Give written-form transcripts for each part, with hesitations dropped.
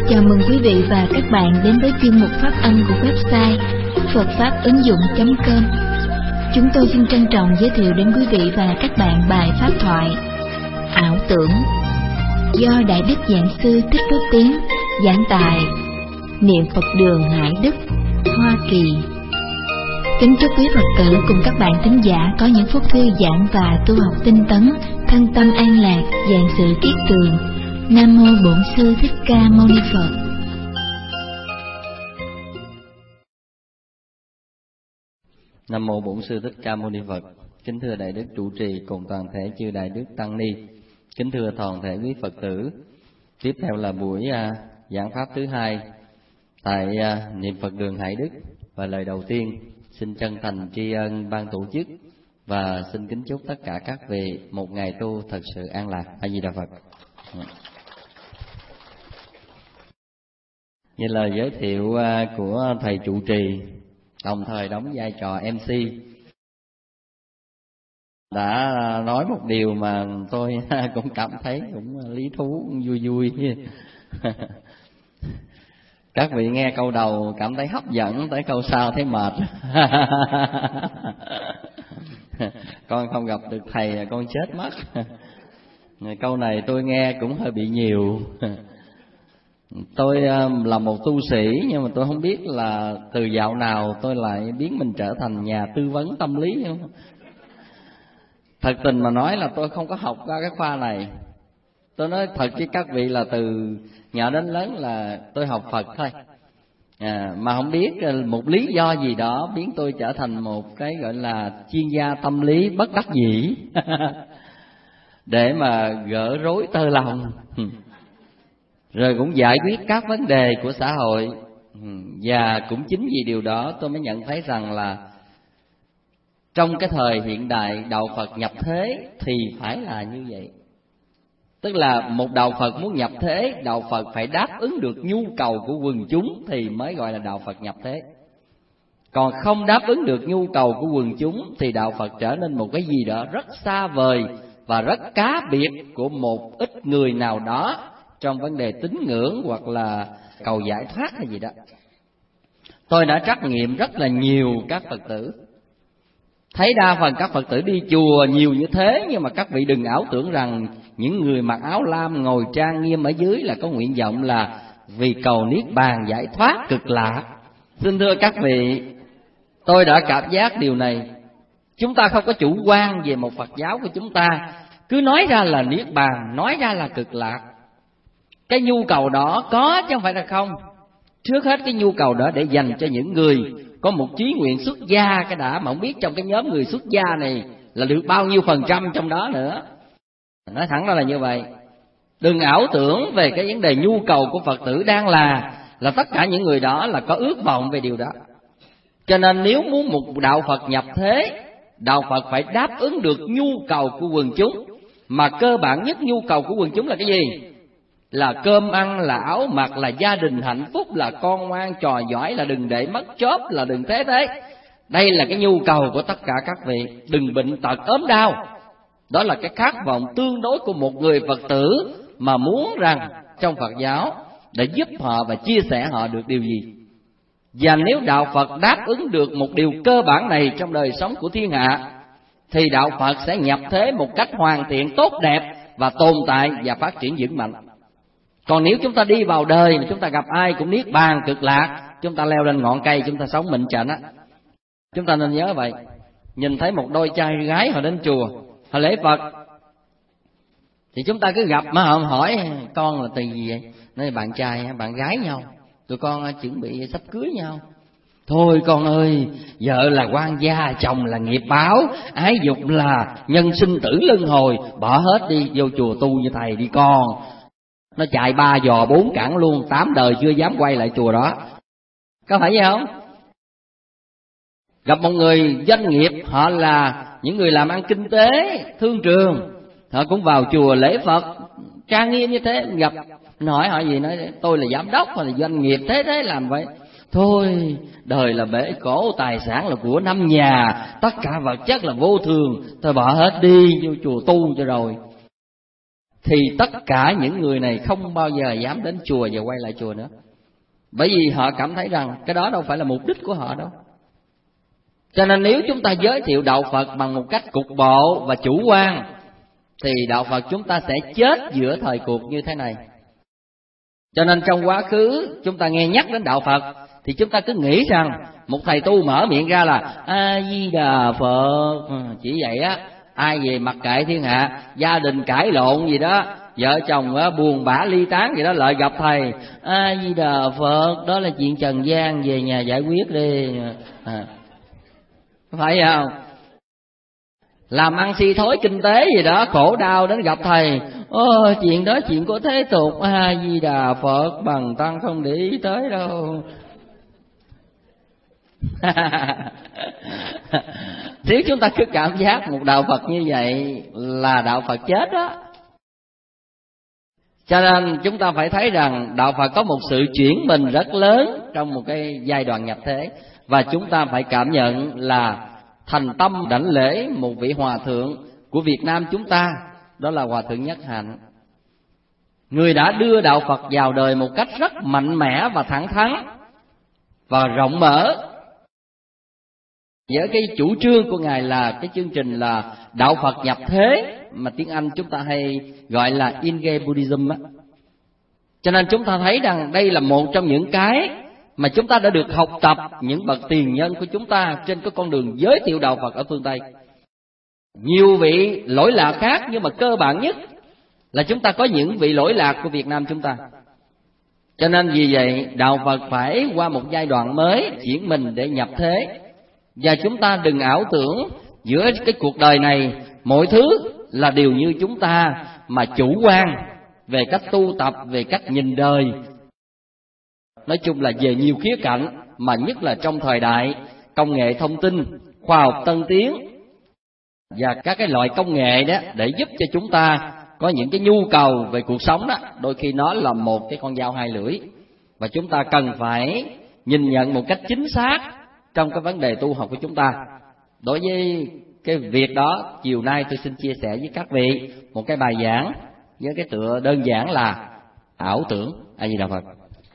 Chào mừng quý vị và các bạn đến với chuyên mục phát âm của website phậtfáp-ứng-dụng.com. Chúng tôi xin trân trọng giới thiệu đến quý vị và các bạn bài pháp thoại Ảo tưởng do Đại Đức Giảng Sư Thích Phước Tiến giảng tại Niệm Phật Đường Hải Đức, Hoa Kỳ. Kính chúc quý Phật tử cùng các bạn thính giả có những phút thư giãn và tu học tinh tấn, thân tâm an lạc, vạn sự kiết tường. Nam mô Bổn Sư Thích Ca Mâu Ni Phật. Nam mô Bổn Sư Thích Ca Mâu Ni Phật. Kính thưa Đại Đức trụ trì cùng toàn thể chư Đại Đức Tăng Ni. Kính thưa toàn thể quý Phật tử. Tiếp theo là buổi giảng pháp thứ hai tại Niệm Phật Đường Hải Đức. Và lời đầu tiên xin chân thành tri ân ban tổ chức và xin kính chúc tất cả các vị một ngày tu thật sự an lạc. A Di Đà Phật. Như lời giới thiệu của thầy trụ trì, đồng thời đóng vai trò MC, đã nói một điều mà tôi cũng cảm thấy cũng lý thú, cũng vui vui. Các vị nghe câu đầu cảm thấy hấp dẫn, tới câu sau thấy mệt. Con không gặp được thầy con chết mất. Câu này tôi nghe cũng hơi bị nhiều. Tôi là một tu sĩ, nhưng mà tôi không biết là từ dạo nào tôi lại biến mình trở thành nhà tư vấn tâm lý. Thật tình mà nói là tôi không có học qua cái khoa này. Tôi nói thật với các vị là từ nhỏ đến lớn là tôi học Phật thôi. Mà không biết một lý do gì đó biến tôi trở thành một cái gọi là chuyên gia tâm lý bất đắc dĩ. Để mà gỡ rối tơ lòng, rồi cũng giải quyết các vấn đề của xã hội. Và cũng chính vì điều đó tôi mới nhận thấy rằng là trong cái thời hiện đại đạo Phật nhập thế thì phải là như vậy. Tức là một đạo Phật muốn nhập thế, đạo Phật phải đáp ứng được nhu cầu của quần chúng thì mới gọi là đạo Phật nhập thế. Còn không đáp ứng được nhu cầu của quần chúng thì đạo Phật trở nên một cái gì đó rất xa vời và rất cá biệt của một ít người nào đó trong vấn đề tín ngưỡng hoặc là cầu giải thoát hay gì đó. Tôi đã trắc nghiệm rất là nhiều các Phật tử, thấy đa phần các Phật tử đi chùa nhiều như thế, nhưng mà các vị đừng ảo tưởng rằng những người mặc áo lam ngồi trang nghiêm ở dưới là có nguyện vọng là vì cầu niết bàn giải thoát cực lạc. Xin thưa các vị, tôi đã cảm giác điều này. Chúng ta không có chủ quan về một Phật giáo của chúng ta, cứ nói ra là niết bàn, nói ra là cực lạc. Cái nhu cầu đó có chứ không phải là không. Trước hết cái nhu cầu đó để dành cho những người có một chí nguyện xuất gia cái đã, mà không biết trong cái nhóm người xuất gia này là được bao nhiêu % trong đó nữa. Nói thẳng ra là như vậy. Đừng ảo tưởng về cái vấn đề nhu cầu của Phật tử đang là tất cả những người đó là có ước vọng về điều đó. Cho nên nếu muốn một đạo Phật nhập thế, đạo Phật phải đáp ứng được nhu cầu của quần chúng. Mà cơ bản nhất nhu cầu của quần chúng là cái gì? Là cơm ăn, là áo mặc, là gia đình hạnh phúc, là con ngoan trò giỏi, là đừng để mất chóp, là đừng thế. Đây là cái nhu cầu của tất cả các vị. Đừng bệnh tật ốm đau. Đó là cái khát vọng tương đối của một người Phật tử mà muốn rằng trong Phật giáo để giúp họ và chia sẻ họ được điều gì. Và nếu đạo Phật đáp ứng được một điều cơ bản này trong đời sống của thiên hạ, thì đạo Phật sẽ nhập thế một cách hoàn thiện, tốt đẹp và tồn tại và phát triển vững mạnh. Còn nếu chúng ta đi vào đời mà chúng ta gặp ai cũng niết bàn cực lạc, chúng ta leo lên ngọn cây chúng ta sống mịn trần á. Chúng ta nên nhớ vậy. Nhìn thấy một đôi trai gái họ đến chùa, họ lễ Phật, thì chúng ta cứ gặp mà họ hỏi con là từ gì vậy? Nói bạn trai bạn gái nhau, tụi con chuẩn bị sắp cưới nhau. Thôi con ơi, vợ là quan gia, chồng là nghiệp báo, ái dục là nhân sinh tử luân hồi, bỏ hết đi vô chùa tu như thầy đi con. Nó chạy 3 giò 4 cẳng luôn, 8 đời chưa dám quay lại chùa đó. Có phải vậy không? Gặp một người doanh nghiệp, họ là những người làm ăn kinh tế, thương trường, họ cũng vào chùa lễ Phật, trang nghiêm như thế. Gặp hỏi họ gì, nói tôi là giám đốc hoặc là doanh nghiệp, thế làm vậy. Thôi đời là bể khổ, tài sản là của năm nhà, tất cả vật chất là vô thường, thôi bỏ hết đi vô chùa tu cho rồi. thì tất cả những người này không bao giờ dám đến chùa và quay lại chùa nữa. Bởi vì họ cảm thấy rằng cái đó đâu phải là mục đích của họ đâu. Cho nên nếu chúng ta giới thiệu đạo Phật bằng một cách cục bộ và chủ quan thì đạo Phật chúng ta sẽ chết giữa thời cuộc như thế này. Cho nên trong quá khứ chúng ta nghe nhắc đến đạo Phật thì chúng ta cứ nghĩ rằng một thầy tu mở miệng ra là A Di Đà Phật, chỉ vậy á. Ai về mặc kệ thiên hạ, gia đình cãi lộn gì đó, vợ chồng buồn bã ly tán gì đó, lại gặp thầy A Di Đà Phật, đó là chuyện trần gian, về nhà giải quyết đi. Phải không? Làm ăn si thối kinh tế gì đó, khổ đau đến gặp thầy, chuyện đó chuyện của thế tục, A Di Đà Phật, bằng tăng không để ý tới đâu. Nếu chúng ta cứ cảm giác một đạo Phật như vậy là đạo Phật chết đó. Cho nên chúng ta phải thấy rằng đạo Phật có một sự chuyển mình rất lớn trong một cái giai đoạn nhập thế. Và chúng ta phải cảm nhận là thành tâm đảnh lễ một vị hòa thượng của Việt Nam chúng ta, đó là Hòa thượng Nhất Hạnh. Người đã đưa đạo Phật vào đời một cách rất mạnh mẽ và thẳng thắn và rộng mở. Với cái chủ trương của Ngài là cái chương trình là đạo Phật nhập thế, mà tiếng Anh chúng ta hay gọi là In-ge Buddhism á. Cho nên chúng ta thấy rằng đây là một trong những cái mà chúng ta đã được học tập những bậc tiền nhân của chúng ta trên cái con đường giới thiệu đạo Phật ở phương Tây. Nhiều vị lỗi lạc khác, nhưng mà cơ bản nhất là chúng ta có những vị lỗi lạc của Việt Nam chúng ta. Cho nên vì vậy đạo Phật phải qua một giai đoạn mới chuyển mình để nhập thế. Và chúng ta đừng ảo tưởng giữa cái cuộc đời này mọi thứ là điều như chúng ta mà chủ quan về cách tu tập, về cách nhìn đời. Nói chung là về nhiều khía cạnh, mà nhất là trong thời đại công nghệ thông tin, khoa học tân tiến và các cái loại công nghệ đó để giúp cho chúng ta có những cái nhu cầu về cuộc sống đó, đôi khi nó là một cái con dao hai lưỡi. Và chúng ta cần phải nhìn nhận một cách chính xác trong cái vấn đề tu học của chúng ta. Đối với cái việc đó, chiều nay tôi xin chia sẻ với các vị một cái bài giảng với cái tựa đơn giản là ảo tưởng. A Di Đà Phật.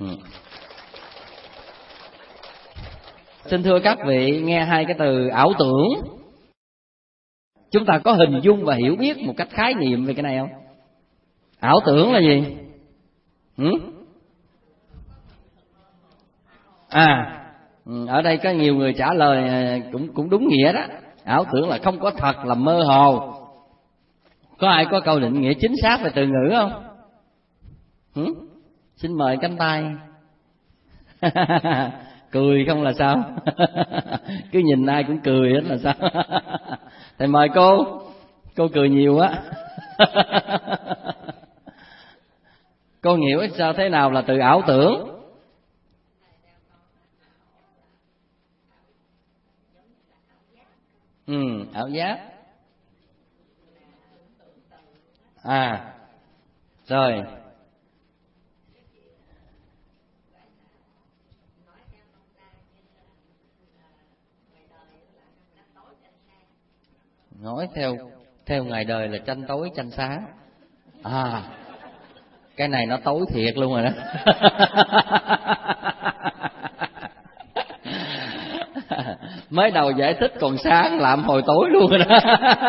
Xin thưa các vị, nghe hai cái từ ảo tưởng, chúng ta có hình dung và hiểu biết một cách khái niệm về cái này không? Ảo tưởng là gì? Ở đây có nhiều người trả lời cũng đúng nghĩa đó. Ảo tưởng là không có thật, là mơ hồ. Có ai có câu định nghĩa chính xác về từ ngữ không? Xin mời cánh tay. Cười không là sao? Cứ nhìn ai cũng cười hết là sao? Thầy mời cô cười nhiều á. Cô hiểu sao thế nào là từ ảo tưởng? Ảo giác. Rồi. Nói theo ngày đời là tranh tối tranh sáng. Cái này nó tối thiệt luôn rồi đó. Mới đầu giải thích còn sáng, làm hồi tối luôn rồi đó.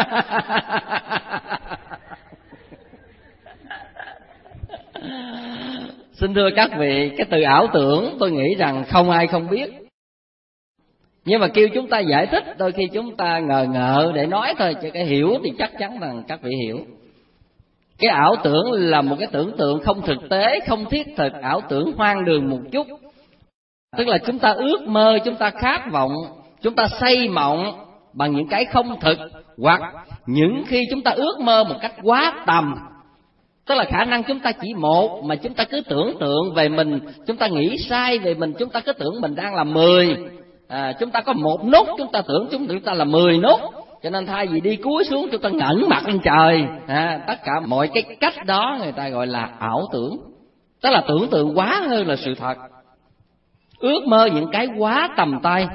Xin thưa các vị, cái từ ảo tưởng tôi nghĩ rằng không ai không biết. Nhưng mà kêu chúng ta giải thích, đôi khi chúng ta ngờ để nói thôi, chứ cái hiểu thì chắc chắn rằng các vị hiểu. Cái ảo tưởng là một cái tưởng tượng không thực tế, không thiết thực, ảo tưởng hoang đường một chút. Tức là chúng ta ước mơ, chúng ta khát vọng, chúng ta xây mộng bằng những cái không thực, hoặc những khi chúng ta ước mơ một cách quá tầm. Tức là khả năng chúng ta chỉ một, mà chúng ta cứ tưởng tượng về mình, chúng ta nghĩ sai về mình, chúng ta cứ tưởng mình đang là 10. Chúng ta có 1 nút, chúng ta tưởng chúng ta là 10 nút. Cho nên thay vì đi cúi xuống, chúng ta ngẩng mặt lên trời. Tất cả mọi cái cách đó người ta gọi là ảo tưởng. Tức là tưởng tượng quá hơn là sự thật, ước mơ những cái quá tầm tay.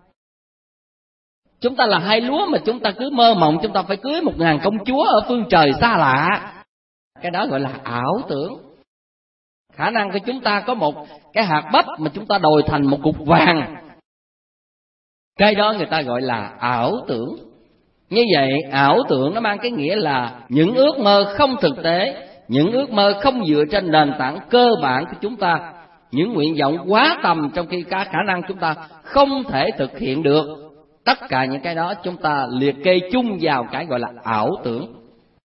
Chúng ta là hai lúa mà chúng ta cứ mơ mộng chúng ta phải cưới 1000 công chúa ở phương trời xa lạ. Cái đó gọi là ảo tưởng. Khả năng của chúng ta có một cái hạt bắp mà chúng ta đồi thành một cục vàng, cái đó người ta gọi là ảo tưởng. Như vậy ảo tưởng nó mang cái nghĩa là những ước mơ không thực tế, những ước mơ không dựa trên nền tảng cơ bản của chúng ta, những nguyện vọng quá tầm trong khi cả khả năng chúng ta không thể thực hiện được. Tất cả những cái đó chúng ta liệt kê chung vào cái gọi là ảo tưởng.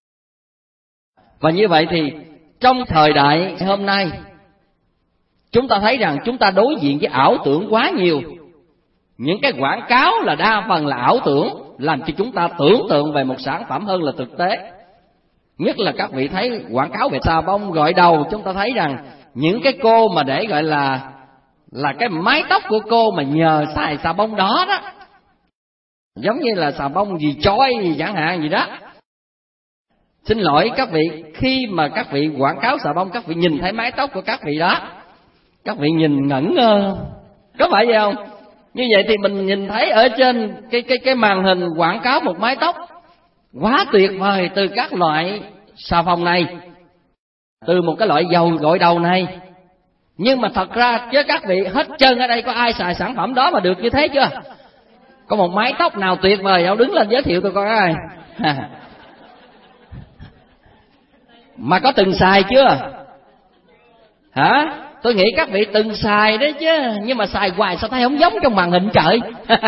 Và như vậy thì trong thời đại hôm nay, chúng ta thấy rằng chúng ta đối diện với ảo tưởng quá nhiều. Những cái quảng cáo là đa phần là ảo tưởng, làm cho chúng ta tưởng tượng về một sản phẩm hơn là thực tế. Nhất là các vị thấy quảng cáo về xà bông gội đầu, chúng ta thấy rằng những cái cô mà để gọi là cái mái tóc của cô mà nhờ xài xà bông đó đó, giống như là xà bông gì chói gì chẳng hạn gì đó. Xin lỗi các vị, khi mà các vị quảng cáo xà bông, các vị nhìn thấy mái tóc của các vị đó, các vị nhìn ngẩn ngơ, có phải vậy không? Như vậy thì mình nhìn thấy ở trên cái màn hình quảng cáo một mái tóc quá tuyệt vời từ các loại xà phòng này, từ một cái loại dầu gội đầu này. Nhưng mà thật ra chứ các vị hết trơn ở đây có ai xài sản phẩm đó mà được như thế chưa? Có một mái tóc nào tuyệt vời đâu, đứng lên giới thiệu tôi coi ai. Mà có từng xài chưa? Hả? Tôi nghĩ các vị từng xài đấy chứ, nhưng mà xài hoài sao thấy không giống trong màn hình trời.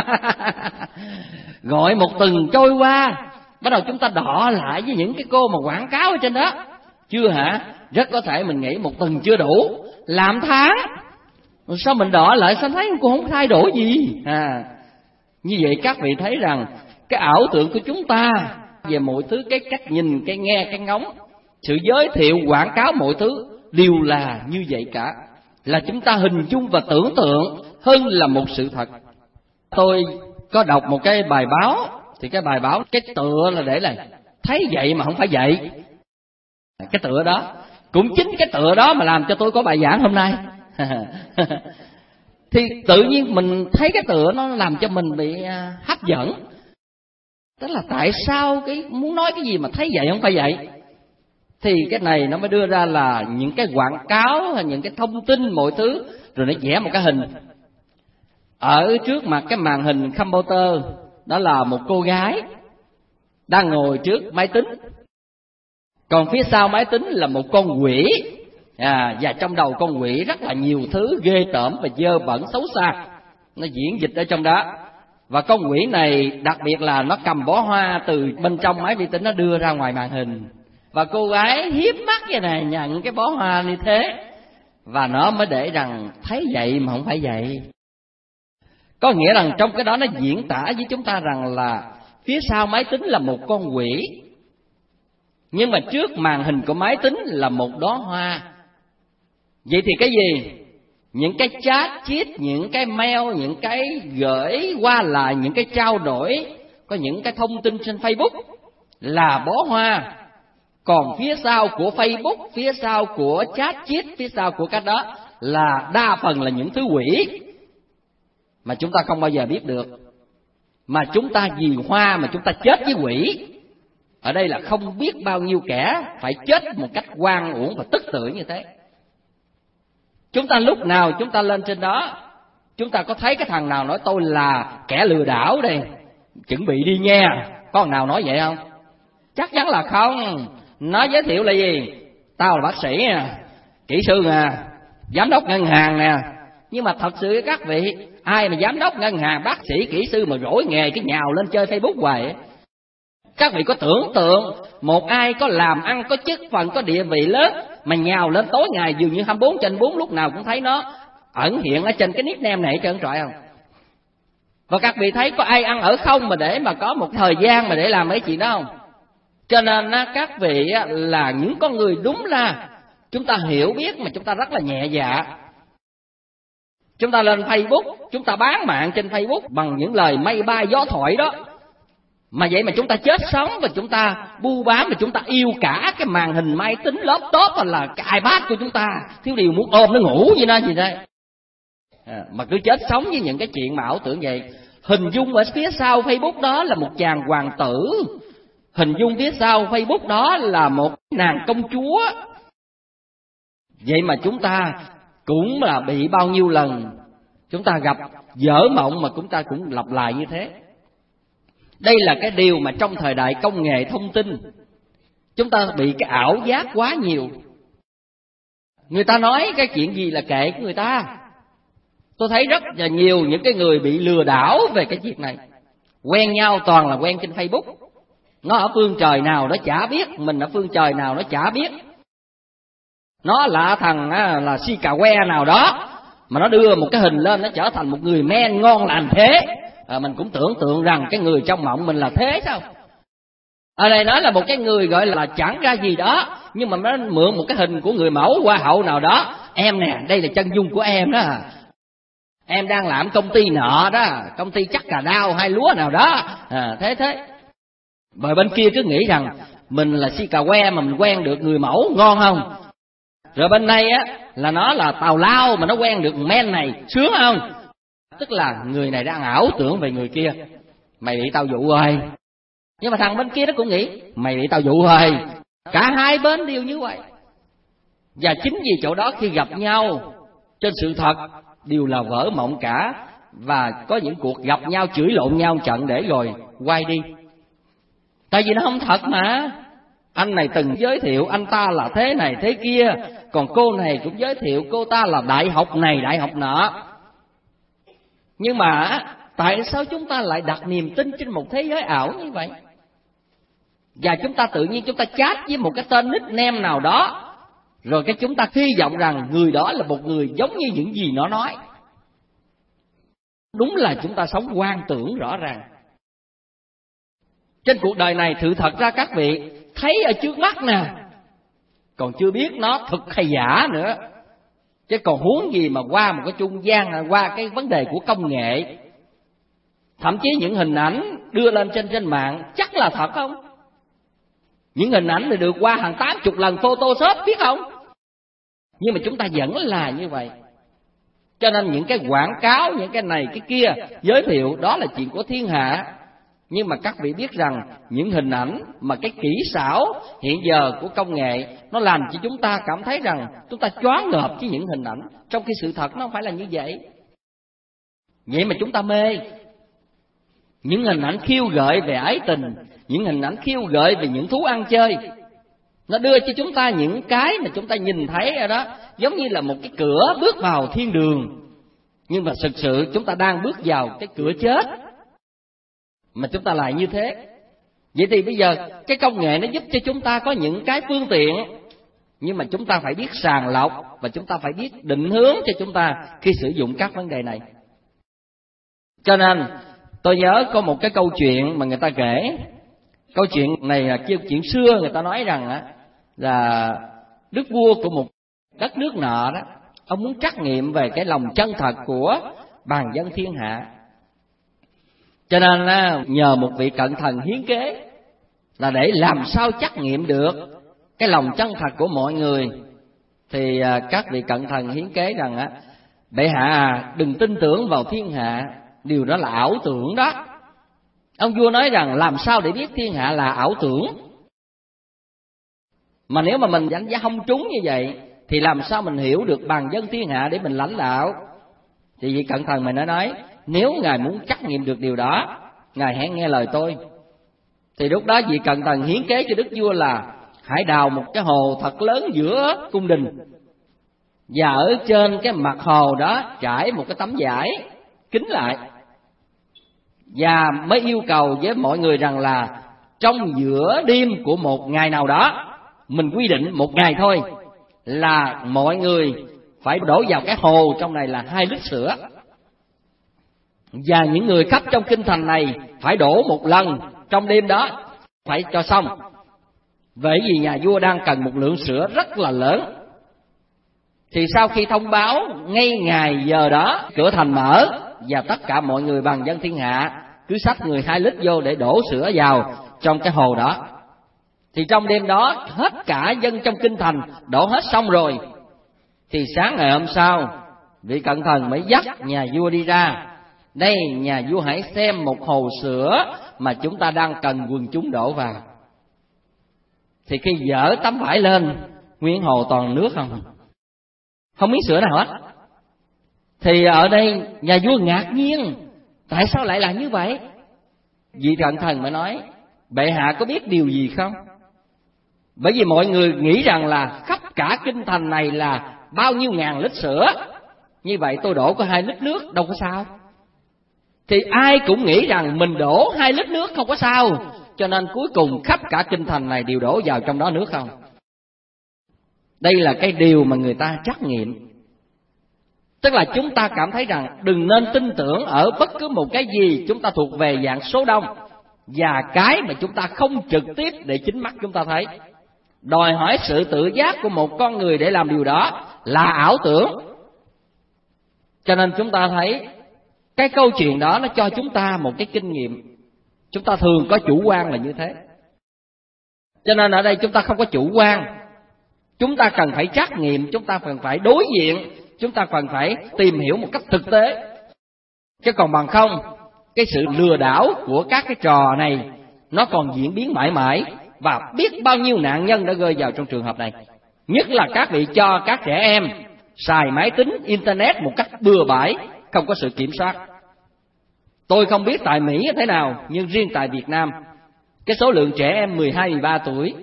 Gọi một tuần trôi qua, bắt đầu chúng ta đọ lại với những cái cô mà quảng cáo ở trên đó. Chưa hả? Rất có thể mình nghĩ một tuần chưa đủ, làm tháng. Sao mình đọ lại sao thấy cô không thay đổi gì? Như vậy các vị thấy rằng cái ảo tưởng của chúng ta về mọi thứ, cái cách nhìn, cái nghe, cái ngóng, sự giới thiệu quảng cáo mọi thứ đều là như vậy cả, là chúng ta hình dung và tưởng tượng hơn là một sự thật. Tôi có đọc một cái bài báo, thì cái bài báo cái tựa là để là thấy vậy mà không phải vậy. Cái tựa đó, cũng chính cái tựa đó mà làm cho tôi có bài giảng hôm nay. Thì tự nhiên mình thấy cái tựa nó làm cho mình bị hấp dẫn. Tức là tại sao cái muốn nói cái gì mà thấy vậy không phải vậy? Thì cái này nó mới đưa ra là những cái quảng cáo hay những cái thông tin mọi thứ, rồi nó vẽ một cái hình. Ở trước mặt cái màn hình computer đó là một cô gái đang ngồi trước máy tính, còn phía sau máy tính là một con quỷ. Và trong đầu con quỷ rất là nhiều thứ ghê tởm và dơ bẩn xấu xa, nó diễn dịch ở trong đó. Và con quỷ này đặc biệt là nó cầm bó hoa từ bên trong máy vi tính nó đưa ra ngoài màn hình. Và cô gái hiếp mắt vậy này, nhận cái bó hoa như thế, và nó mới để rằng thấy vậy mà không phải vậy. Có nghĩa rằng trong cái đó nó diễn tả với chúng ta rằng là phía sau máy tính là một con quỷ, nhưng mà trước màn hình của máy tính là một đóa hoa. Vậy thì cái gì? Những cái chat, chít, những cái mail, những cái gửi qua lại, những cái trao đổi, có những cái thông tin trên Facebook là bó hoa. Còn phía sau của Facebook, phía sau của chat chít, phía sau của cái đó là đa phần là những thứ quỷ mà chúng ta không bao giờ biết được. Mà chúng ta vì hoa mà chúng ta chết với quỷ. Ở đây là không biết bao nhiêu kẻ phải chết một cách oan uổng và tức tưởi như thế. Chúng ta lúc nào chúng ta lên trên đó, chúng ta có thấy cái thằng nào nói tôi là kẻ lừa đảo đây, chuẩn bị đi nha, có thằng nào nói vậy không? Chắc chắn là không. Nó giới thiệu là gì? Tao là bác sĩ nè, kỹ sư nè, giám đốc ngân hàng nè. Nhưng mà thật sự các vị, ai mà giám đốc ngân hàng, bác sĩ, kỹ sư mà rỗi nghề cái nhào lên chơi Facebook hoài ấy. Các vị có tưởng tượng một ai có làm ăn, có chức phần, có địa vị lớn mà nhào lên tối ngày dường như 24/4 lúc nào cũng thấy nó ẩn hiện ở trên cái nickname này trơn trọi không? Và các vị thấy có ai ăn ở không mà để mà có một thời gian mà để làm mấy chuyện đó không? Cho nên các vị là những con người đúng là chúng ta hiểu biết mà chúng ta rất là nhẹ dạ. Chúng ta lên Facebook, chúng ta bán mạng trên Facebook bằng những lời mây bay gió thổi đó. Mà vậy mà chúng ta chết sống và chúng ta bu bám và chúng ta yêu cả cái màn hình máy tính laptop hoặc là cái iPad của chúng ta, thiếu điều muốn ôm nó ngủ gì đó gì đây. Mà cứ chết sống với những cái chuyện mà ảo tưởng vậy. Hình dung ở phía sau Facebook đó là một chàng hoàng tử Hình dung phía sau Facebook đó là một nàng công chúa. Vậy mà chúng ta cũng là bị bao nhiêu lần chúng ta gặp dở mộng mà chúng ta cũng lặp lại như thế. Đây là cái điều mà trong thời đại công nghệ thông tin chúng ta bị cái ảo giác quá nhiều. Người ta nói cái chuyện gì là kệ của người ta. Tôi thấy rất là nhiều những cái người bị lừa đảo về cái chuyện này. Quen nhau toàn là quen trên Facebook. Nó ở phương trời nào nó chả biết, mình ở phương trời nào nó chả biết. Nó là thằng là si cà que nào đó mà nó đưa một cái hình lên, nó trở thành một người men ngon lành thế. Mình cũng tưởng tượng rằng cái người trong mộng mình là thế sao. Ở đây nói là một cái người gọi là chẳng ra gì đó, nhưng mà nó mượn một cái hình của người mẫu hoa hậu nào đó. Em nè, đây là chân dung của em đó. Em đang làm công ty nọ đó, công ty chắc cà đao hay lúa nào đó. Thế. Bởi bên kia cứ nghĩ rằng mình là si cà que mà mình quen được người mẫu ngon không? Rồi bên đây á là nó là tào lao mà nó quen được men này sướng không? Tức là người này đang ảo tưởng về người kia. Mày bị tao dụ rồi. Nhưng mà thằng bên kia nó cũng nghĩ mày bị tao dụ rồi. Cả hai bên đều như vậy. Và chính vì chỗ đó khi gặp nhau trên sự thật đều là vỡ mộng cả. Và có những cuộc gặp nhau chửi lộn nhau trận để rồi quay đi. Tại vì nó không thật mà. Anh này từng giới thiệu anh ta là thế này thế kia, còn cô này cũng giới thiệu cô ta là đại học này đại học nọ. Nhưng mà tại sao chúng ta lại đặt niềm tin trên một thế giới ảo như vậy? Và chúng ta tự nhiên chúng ta chat với một cái tên nickname nào đó, rồi cái chúng ta hy vọng rằng người đó là một người giống như những gì nó nói. Đúng là chúng ta sống hoang tưởng rõ ràng. Trên cuộc đời này sự thật ra các vị thấy ở trước mắt nè, còn chưa biết nó thực hay giả nữa. Chứ còn huống gì mà qua một cái trung gian, qua cái vấn đề của công nghệ. Thậm chí những hình ảnh đưa lên trên mạng chắc là thật không? Những hình ảnh này được qua hàng 80 lần Photoshop biết không? Nhưng mà chúng ta vẫn là như vậy. Cho nên những cái quảng cáo, những cái này cái kia giới thiệu đó là chuyện của thiên hạ. Nhưng mà các vị biết rằng những hình ảnh mà cái kỹ xảo hiện giờ của công nghệ nó làm cho chúng ta cảm thấy rằng chúng ta choáng ngợp với những hình ảnh, trong khi sự thật nó không phải là như vậy. Vậy mà chúng ta mê. Những hình ảnh khiêu gợi về ái tình, những hình ảnh khiêu gợi về những thú ăn chơi, nó đưa cho chúng ta những cái mà chúng ta nhìn thấy ở đó giống như là một cái cửa bước vào thiên đường. Nhưng mà thực sự chúng ta đang bước vào cái cửa chết mà chúng ta lại như thế. Vậy thì bây giờ cái công nghệ nó giúp cho chúng ta có những cái phương tiện, nhưng mà chúng ta phải biết sàng lọc và chúng ta phải biết định hướng cho chúng ta khi sử dụng các vấn đề này. Cho nên tôi nhớ có một cái câu chuyện mà người ta kể. Câu chuyện này là chuyện xưa, người ta nói rằng là đức vua của một đất nước nọ đó, ông muốn trắc nghiệm về cái lòng chân thật của bàn dân thiên hạ. Cho nên nhờ một vị cận thần hiến kế là để làm sao trắc nghiệm được cái lòng chân thật của mọi người. Thì các vị cận thần hiến kế rằng bệ hạ đừng tin tưởng vào thiên hạ, điều đó là ảo tưởng đó. Ông vua nói rằng làm sao để biết thiên hạ là ảo tưởng? Mà nếu mà mình đánh giá không trúng như vậy thì làm sao mình hiểu được bàn dân thiên hạ để mình lãnh đạo? Thì vị cận thần mình đã nói, nếu ngài muốn trắc nghiệm được điều đó, ngài hãy nghe lời tôi. Thì lúc đó vị cận thần hiến kế cho đức vua là hãy đào một cái hồ thật lớn giữa cung đình, và ở trên cái mặt hồ đó trải một cái tấm vải kín lại, và mới yêu cầu với mọi người rằng là trong giữa đêm của một ngày nào đó, mình quy định một ngày thôi, là mọi người phải đổ vào cái hồ trong này là 2 lít sữa. Và những người khắp trong kinh thành này phải đổ một lần trong đêm đó, phải cho xong. Bởi vì nhà vua đang cần một lượng sữa rất là lớn. Thì sau khi thông báo ngay ngày giờ đó, cửa thành mở và tất cả mọi người bằng dân thiên hạ cứ xách người 2 lít vô để đổ sữa vào trong cái hồ đó. Thì trong đêm đó hết cả dân trong kinh thành đổ hết xong rồi. Thì sáng ngày hôm sau, vị cận thần mới dắt nhà vua đi ra. Đây, nhà vua hãy xem một hồ sữa mà chúng ta đang cần quần chúng đổ vào. thì khi dỡ tấm vải lên, nguyên hồ toàn nước không miếng sữa nào hết. Thì ở đây nhà vua ngạc nhiên, tại sao lại là như vậy? Vị cận thần mới nói, bệ hạ có biết điều gì không? Bởi vì mọi người nghĩ rằng là khắp cả kinh thành này là bao nhiêu ngàn lít sữa, như vậy tôi đổ có 2 lít nước đâu có sao. Thì ai cũng nghĩ rằng mình đổ 2 lít nước không có sao, cho nên cuối cùng khắp cả kinh thành này đều đổ vào trong đó nước không. Đây là cái điều mà người ta trắc nghiệm. Tức là chúng ta cảm thấy rằng đừng nên tin tưởng ở bất cứ một cái gì chúng ta thuộc về dạng số đông, và cái mà chúng ta không trực tiếp để chính mắt chúng ta thấy. Đòi hỏi sự tự giác của một con người để làm điều đó là ảo tưởng. Cho nên chúng ta thấy cái câu chuyện đó nó cho chúng ta một cái kinh nghiệm. Chúng ta thường có chủ quan là như thế. Cho nên ở đây chúng ta không có chủ quan. Chúng ta cần phải trắc nghiệm, chúng ta cần phải đối diện, chúng ta cần phải tìm hiểu một cách thực tế. Chứ còn bằng không, cái sự lừa đảo của các cái trò này nó còn diễn biến mãi mãi, và biết bao nhiêu nạn nhân đã rơi vào trong trường hợp này. Nhất là các vị cho các trẻ em xài máy tính, internet một cách bừa bãi, không có sự kiểm soát. Tôi không biết tại Mỹ thế nào, nhưng riêng tại Việt Nam, cái số lượng trẻ em 12-13 tuổi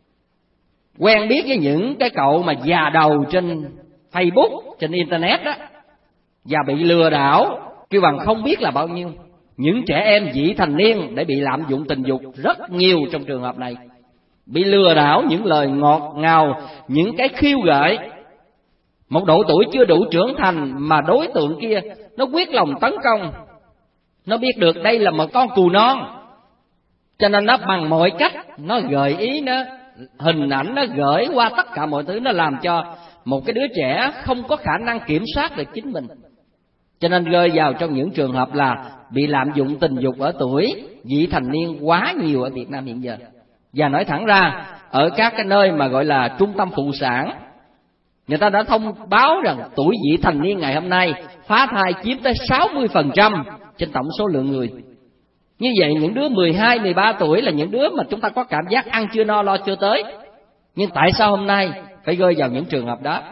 quen biết với những cái cậu mà già đầu trên Facebook, trên internet đó, và bị lừa đảo kêu bằng không biết là bao nhiêu. Những trẻ em vị thành niên để bị lạm dụng tình dục rất nhiều trong trường hợp này, bị lừa đảo những lời ngọt ngào, những cái khiêu gợi. Một độ tuổi chưa đủ trưởng thành mà đối tượng kia nó quyết lòng tấn công, nó biết được đây là một con cừu non, cho nên nó bằng mọi cách nó gợi ý, nó hình ảnh nó gửi qua tất cả mọi thứ, nó làm cho một cái đứa trẻ không có khả năng kiểm soát được chính mình. Cho nên rơi vào trong những trường hợp là bị lạm dụng tình dục ở tuổi vị thành niên quá nhiều ở Việt Nam hiện giờ. Và nói thẳng ra, ở các cái nơi mà gọi là trung tâm phụ sản, người ta đã thông báo rằng tuổi vị thành niên ngày hôm nay phá thai chiếm tới 60% trên tổng số lượng người. Như vậy những đứa 12-13 tuổi là những đứa mà chúng ta có cảm giác ăn chưa no lo chưa tới. Nhưng tại sao hôm nay phải rơi vào những trường hợp đó?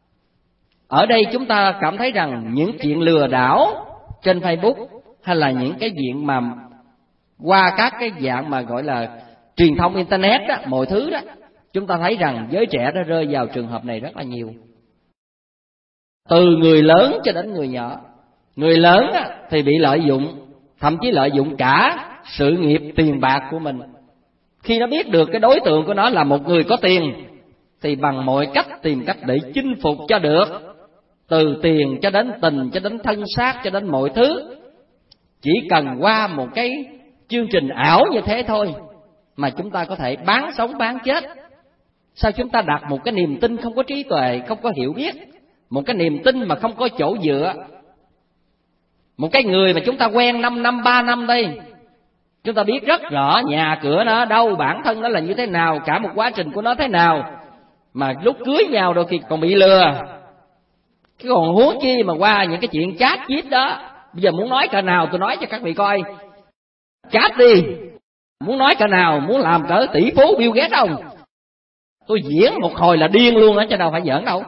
Ở đây chúng ta cảm thấy rằng những chuyện lừa đảo trên Facebook, hay là những cái chuyện mà qua các cái dạng mà gọi là truyền thông internet đó, mọi thứ đó, chúng ta thấy rằng giới trẻ đã rơi vào trường hợp này rất là nhiều. Từ người lớn cho đến người nhỏ. Người lớn thì bị lợi dụng, thậm chí lợi dụng cả sự nghiệp tiền bạc của mình. Khi nó biết được cái đối tượng của nó là một người có tiền, thì bằng mọi cách tìm cách để chinh phục cho được, từ tiền cho đến tình, cho đến thân xác, cho đến mọi thứ. Chỉ cần qua một cái chương trình ảo như thế thôi mà chúng ta có thể bán sống bán chết. Sao chúng ta đặt một cái niềm tin không có trí tuệ, không có hiểu biết, một cái niềm tin mà không có chỗ dựa. Một cái người mà chúng ta quen 5 năm, 3 năm đây, chúng ta biết rất rõ nhà cửa nó đâu, bản thân nó là như thế nào, cả một quá trình của nó thế nào, mà lúc cưới nhau đôi khi còn bị lừa. Cái còn huống chi mà qua những cái chuyện chat chít đó. Bây giờ muốn nói cỡ nào tôi nói cho các vị coi. Chat đi, muốn nói cỡ nào, muốn làm cỡ tỷ phú Bill Gates không? Tôi diễn một hồi là điên luôn á, chứ đâu phải giỡn đâu.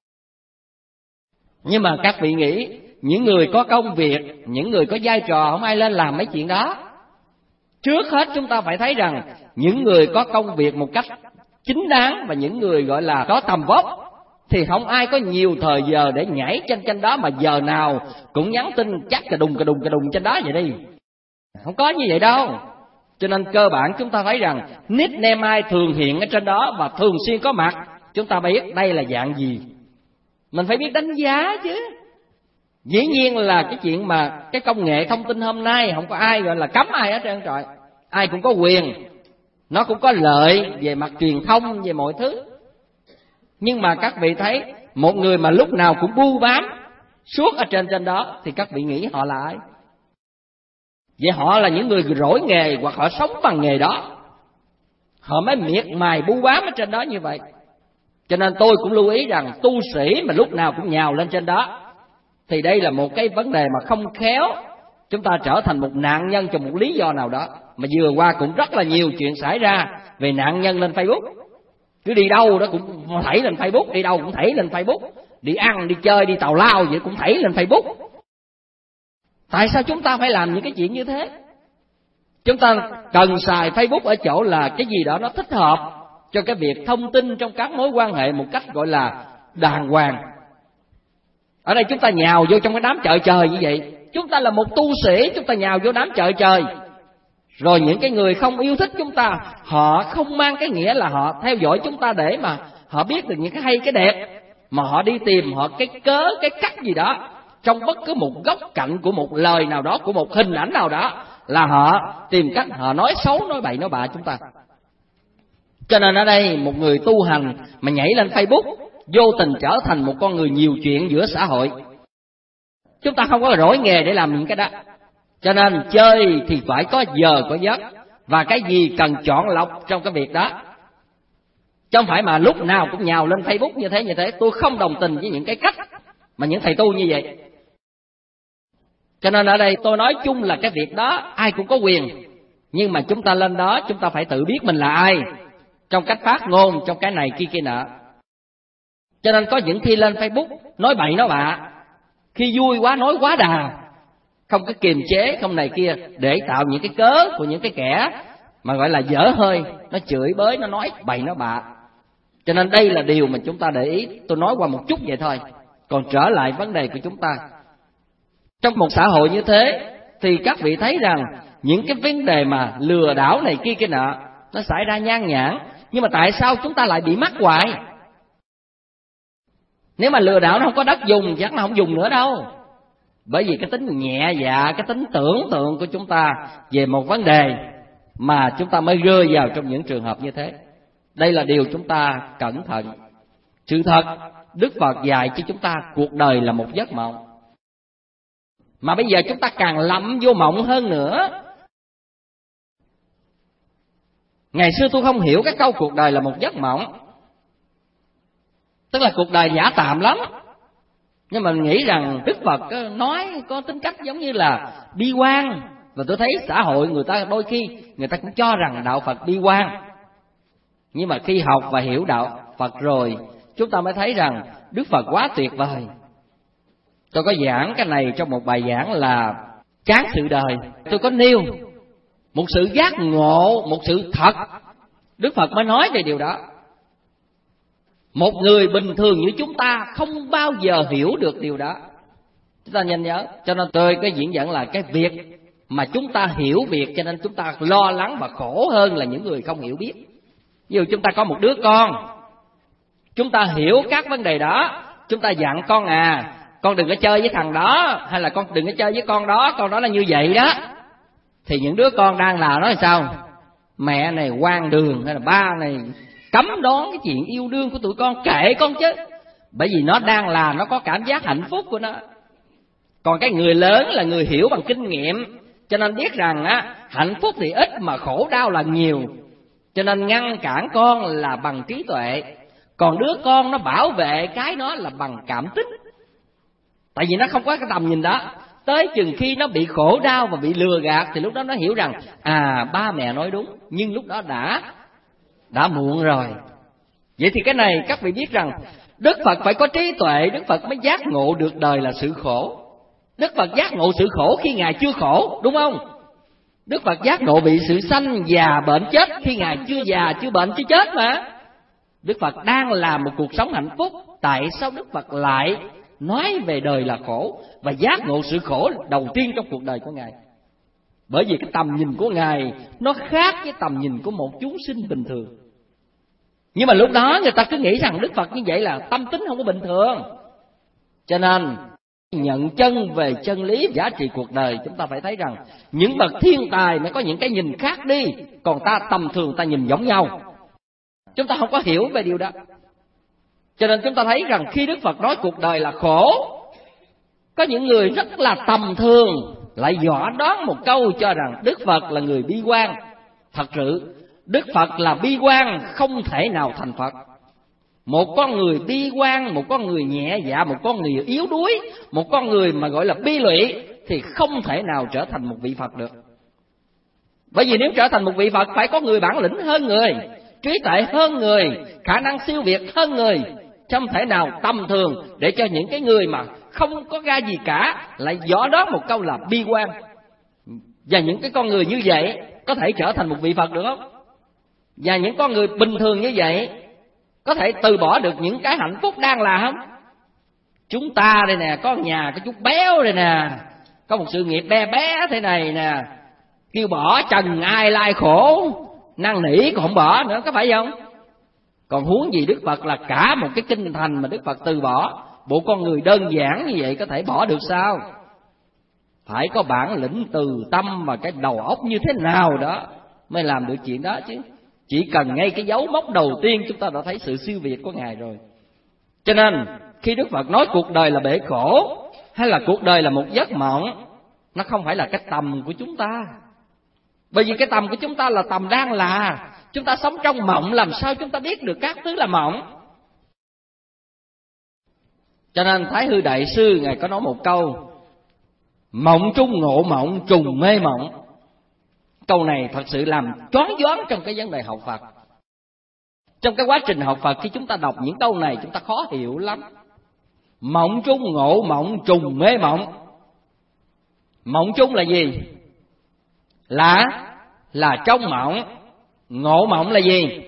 Nhưng mà các vị nghĩ, những người có công việc, những người có vai trò, không ai lên làm mấy chuyện đó. Trước hết chúng ta phải thấy rằng những người có công việc một cách chính đáng, và những người gọi là có tầm vóc, thì không ai có nhiều thời giờ để nhảy trên đó mà giờ nào cũng nhắn tin chắc cà đùng trên đó vậy đi. Không có như vậy đâu. Cho nên cơ bản chúng ta thấy rằng nickname ai thường hiện ở trên đó và thường xuyên có mặt, chúng ta biết đây là dạng gì. Mình phải biết đánh giá chứ. Dĩ nhiên là cái chuyện mà cái công nghệ thông tin hôm nay không có ai gọi là cấm ai hết trơn trời. Ai cũng có quyền, nó cũng có lợi về mặt truyền thông, về mọi thứ. Nhưng mà các vị thấy một người mà lúc nào cũng bu bám suốt ở trên đó, thì các vị nghĩ họ là ai? Vậy họ là những người rỗi nghề, hoặc họ sống bằng nghề đó, họ mới miệt mài bu bám ở trên đó như vậy. Cho nên tôi cũng lưu ý rằng tu sĩ mà lúc nào cũng nhào lên trên đó, thì đây là một cái vấn đề mà không khéo, chúng ta trở thành một nạn nhân cho một lý do nào đó. Mà vừa qua cũng rất là nhiều chuyện xảy ra về nạn nhân lên Facebook. Cứ đi đâu đó cũng thảy lên Facebook, đi đâu cũng thảy lên Facebook, đi ăn, đi chơi, đi tào lao vậy cũng thảy lên Facebook. Tại sao chúng ta phải làm những cái chuyện như thế? Chúng ta cần xài Facebook ở chỗ là cái gì đó nó thích hợp cho cái việc thông tin trong các mối quan hệ một cách gọi là đàng hoàng. Ở đây chúng ta nhào vô trong cái đám chợ trời như vậy. Chúng ta là một tu sĩ, chúng ta nhào vô đám chợ trời. Rồi những cái người không yêu thích chúng ta, họ không mang cái nghĩa là họ theo dõi chúng ta để mà họ biết được những cái hay cái đẹp, mà họ đi tìm họ cái cớ, cái cách gì đó trong bất cứ một góc cạnh của một lời nào đó, của một hình ảnh nào đó, là họ tìm cách họ nói xấu, nói bậy, nói bạ chúng ta. Cho nên ở đây một người tu hành mà nhảy lên Facebook, vô tình trở thành một con người nhiều chuyện giữa xã hội. Chúng ta không có rỗi nghề để làm những cái đó. Cho nên chơi thì phải có giờ có giấc, và cái gì cần chọn lọc trong cái việc đó. Chứ không phải mà lúc nào cũng nhào lên Facebook như thế. Tôi không đồng tình với những cái cách mà những thầy tu như vậy. Cho nên ở đây tôi nói chung là cái việc đó ai cũng có quyền, nhưng mà chúng ta lên đó chúng ta phải tự biết mình là ai trong cách phát ngôn, trong cái này kia nọ. Cho nên có những khi lên Facebook nói bậy nói bạ, khi vui quá nói quá đà, không có kiềm chế, không này kia, để tạo những cái cớ của những cái kẻ mà gọi là dở hơi, nó chửi bới, nó nói bậy nói bạ. Cho nên đây là điều mà chúng ta để ý. Tôi nói qua một chút vậy thôi. Còn trở lại vấn đề của chúng ta, trong một xã hội như thế thì các vị thấy rằng những cái vấn đề mà lừa đảo này kia nọ nó xảy ra nhan nhản, nhưng mà tại sao chúng ta lại bị mắc hoài? Nếu mà lừa đảo nó không có đất dùng, chắc nó không dùng nữa đâu. Bởi vì cái tính nhẹ dạ, cái tính tưởng tượng của chúng ta về một vấn đề mà chúng ta mới rơi vào trong những trường hợp như thế. Đây là điều chúng ta cẩn thận. Sự thật, Đức Phật dạy cho chúng ta cuộc đời là một giấc mộng. Mà bây giờ chúng ta càng lậm vô mộng hơn nữa. Ngày xưa tôi không hiểu cái câu cuộc đời là một giấc mộng, tức là cuộc đời giả tạm lắm. Nhưng mà nghĩ rằng Đức Phật nói có tính cách giống như là bi quan. Và tôi thấy xã hội người ta đôi khi người ta cũng cho rằng đạo Phật bi quan. Nhưng mà khi học và hiểu đạo Phật rồi, chúng ta mới thấy rằng Đức Phật quá tuyệt vời. Tôi có giảng cái này trong một bài giảng là Chán sự đời. Tôi có nêu một sự giác ngộ, một sự thật. Đức Phật mới nói về điều đó. Một người bình thường như chúng ta không bao giờ hiểu được điều đó. Chúng ta nên nhớ. Cho nên tôi có diễn dẫn là cái việc mà chúng ta hiểu việc, cho nên chúng ta lo lắng và khổ hơn là những người không hiểu biết. Ví dụ chúng ta có một đứa con, chúng ta hiểu các vấn đề đó, chúng ta dặn con con đừng có chơi với thằng đó, hay là con đừng có chơi với con đó là như vậy đó. Thì những đứa con đang là nói sao? Mẹ này hoang đường, hay là ba này cấm đoán cái chuyện yêu đương của tụi con, kệ con chứ. Bởi vì nó đang là nó có cảm giác hạnh phúc của nó. Còn cái người lớn là người hiểu bằng kinh nghiệm, cho nên biết rằng hạnh phúc thì ít mà khổ đau là nhiều. Cho nên ngăn cản con là bằng trí tuệ. Còn đứa con nó bảo vệ cái nó là bằng cảm tính. Tại vì nó không có cái tầm nhìn đó. Tới chừng khi nó bị khổ đau và bị lừa gạt thì lúc đó nó hiểu rằng ba mẹ nói đúng, nhưng lúc đó đã muộn rồi. Vậy thì cái này các vị biết rằng Đức Phật phải có trí tuệ, Đức Phật mới giác ngộ được đời là sự khổ. Đức Phật giác ngộ sự khổ khi Ngài chưa khổ, đúng không? Đức Phật giác ngộ bị sự sanh già bệnh chết khi Ngài chưa già, chưa bệnh, chưa chết mà. Đức Phật đang làm một cuộc sống hạnh phúc. Tại sao Đức Phật lại nói về đời là khổ và giác ngộ sự khổ đầu tiên trong cuộc đời của Ngài? Bởi vì cái tầm nhìn của Ngài nó khác với tầm nhìn của một chúng sinh bình thường. Nhưng mà lúc đó người ta cứ nghĩ rằng Đức Phật như vậy là tâm tính không có bình thường. Cho nên nhận chân về chân lý giá trị cuộc đời, chúng ta phải thấy rằng những bậc thiên tài mới có những cái nhìn khác đi, còn ta tầm thường ta nhìn giống nhau. Chúng ta không có hiểu về điều đó. Cho nên chúng ta thấy rằng khi Đức Phật nói cuộc đời là khổ, có những người rất là tầm thường lại dọa đoán một câu cho rằng Đức Phật là người bi quan. Thật sự Đức Phật là bi quan không thể nào thành Phật. Một con người bi quan, một con người nhẹ dạ, một con người yếu đuối, một con người mà gọi là bi lụy thì không thể nào trở thành một vị Phật được. Bởi vì nếu trở thành một vị Phật phải có người bản lĩnh hơn người, trí tuệ hơn người, khả năng siêu việt hơn người. Không thể nào tầm thường để cho những cái người mà không có ra gì cả lại dõi đó một câu là bi quan. Và những cái con người như vậy có thể trở thành một vị Phật được không? Và những con người bình thường như vậy có thể từ bỏ được những cái hạnh phúc đang là không? Chúng ta đây nè, có nhà có chút béo đây nè, có một sự nghiệp bé bé thế này nè, kêu bỏ trần ai lai khổ, năn nỉ còn không bỏ nữa, có phải không? Còn huống gì Đức Phật là cả một cái kinh thành mà Đức Phật từ bỏ. Bộ con người đơn giản như vậy có thể bỏ được sao? Phải có bản lĩnh từ tâm và cái đầu óc như thế nào đó mới làm được chuyện đó chứ. Chỉ cần ngay cái dấu mốc đầu tiên chúng ta đã thấy sự siêu việt của Ngài rồi. Cho nên khi Đức Phật nói cuộc đời là bể khổ hay là cuộc đời là một giấc mộng, nó không phải là cái tầm của chúng ta. Bởi vì cái tầm của chúng ta là tầm đang là. Chúng ta sống trong mộng, làm sao chúng ta biết được các thứ là mộng? Cho nên Thái Hư Đại Sư Ngài có nói một câu: mộng trung ngộ mộng, trùng mê mộng. Câu này thật sự làm choáng váng trong cái vấn đề học Phật. Trong cái quá trình học Phật, khi chúng ta đọc những câu này chúng ta khó hiểu lắm. Mộng trung ngộ mộng, trùng mê mộng. Mộng trung là gì? Là trong mộng. Ngộ mộng là gì?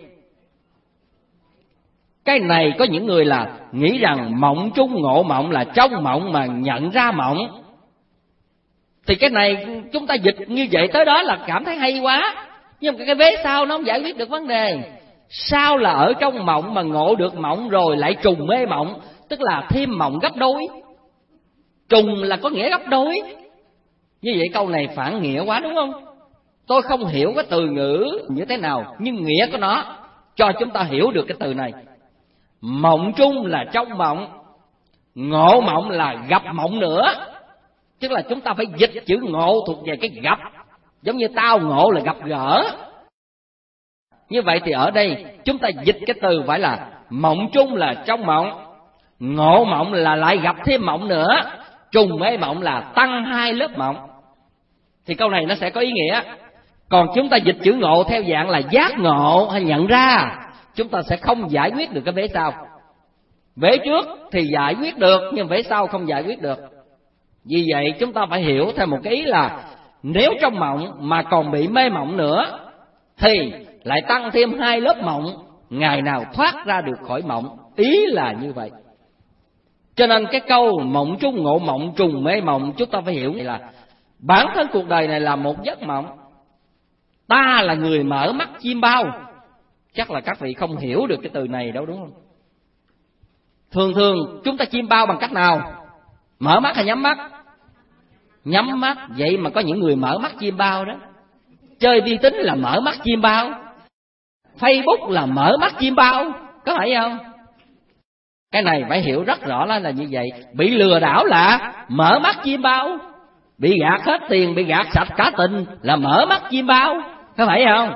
Cái này có những người là nghĩ rằng mộng trung ngộ mộng là trong mộng mà nhận ra mộng. Thì cái này chúng ta dịch như vậy tới đó là cảm thấy hay quá. Nhưng mà cái vế sau nó không giải quyết được vấn đề. Sao là ở trong mộng mà ngộ được mộng rồi lại trùng mê mộng? Tức là thêm mộng gấp đôi. Trùng là có nghĩa gấp đôi. Như vậy câu này phản nghĩa quá đúng không? Tôi không hiểu cái từ ngữ như thế nào, nhưng nghĩa của nó cho chúng ta hiểu được cái từ này. Mộng trung là trong mộng, ngộ mộng là gặp mộng nữa. Tức là chúng ta phải dịch chữ ngộ thuộc về cái gặp. Giống như tao ngộ là gặp gỡ. Như vậy thì ở đây chúng ta dịch cái từ phải là mộng trung là trong mộng, ngộ mộng là lại gặp thêm mộng nữa, trùng mê mộng là tăng hai lớp mộng. Thì câu này nó sẽ có ý nghĩa. Còn chúng ta dịch chữ ngộ theo dạng là giác ngộ hay nhận ra, chúng ta sẽ không giải quyết được cái vế sau. Vế trước thì giải quyết được, nhưng vế sau không giải quyết được. Vì vậy chúng ta phải hiểu theo một cái ý là nếu trong mộng mà còn bị mê mộng nữa thì lại tăng thêm hai lớp mộng, ngày nào thoát ra được khỏi mộng. Ý là như vậy. Cho nên cái câu mộng trung ngộ mộng, trùng mê mộng, chúng ta phải hiểu là bản thân cuộc đời này là một giấc mộng. Ta là người mở mắt chim bao. Chắc là các vị không hiểu được cái từ này đâu đúng không? Thường chúng ta chim bao bằng cách nào? Mở mắt hay nhắm mắt? Nhắm mắt. Vậy mà có những người mở mắt chim bao đó. Chơi vi tính là mở mắt chim bao, Facebook là mở mắt chim bao, có phải không? Cái này phải hiểu rất rõ là như vậy. Bị lừa đảo là mở mắt chim bao, bị gạt hết tiền, bị gạt sạch cả tình là mở mắt chim bao, có phải không?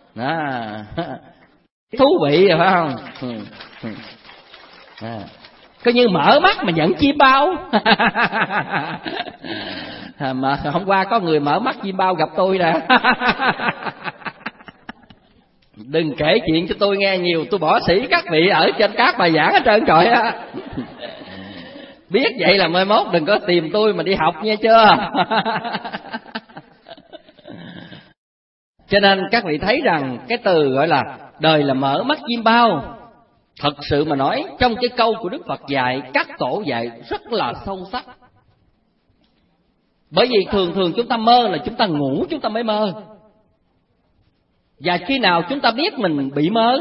Thú vị rồi phải không? Coi như mở mắt mà nhận chim bao. Mà hôm qua có người mở mắt chim bao gặp tôi nè. Đừng kể chuyện cho tôi nghe nhiều, tôi bỏ xỉ các vị ở trên các bài giảng hết trơn trời á. Biết vậy là mai mốt đừng có tìm tôi mà đi học nghe chưa. Cho nên các vị thấy rằng cái từ gọi là đời là mở mắt chim bao, thật sự mà nói trong cái câu của Đức Phật dạy, các tổ dạy rất là sâu sắc. Bởi vì thường chúng ta mơ là chúng ta ngủ chúng ta mới mơ. Và khi nào chúng ta biết mình bị mơ?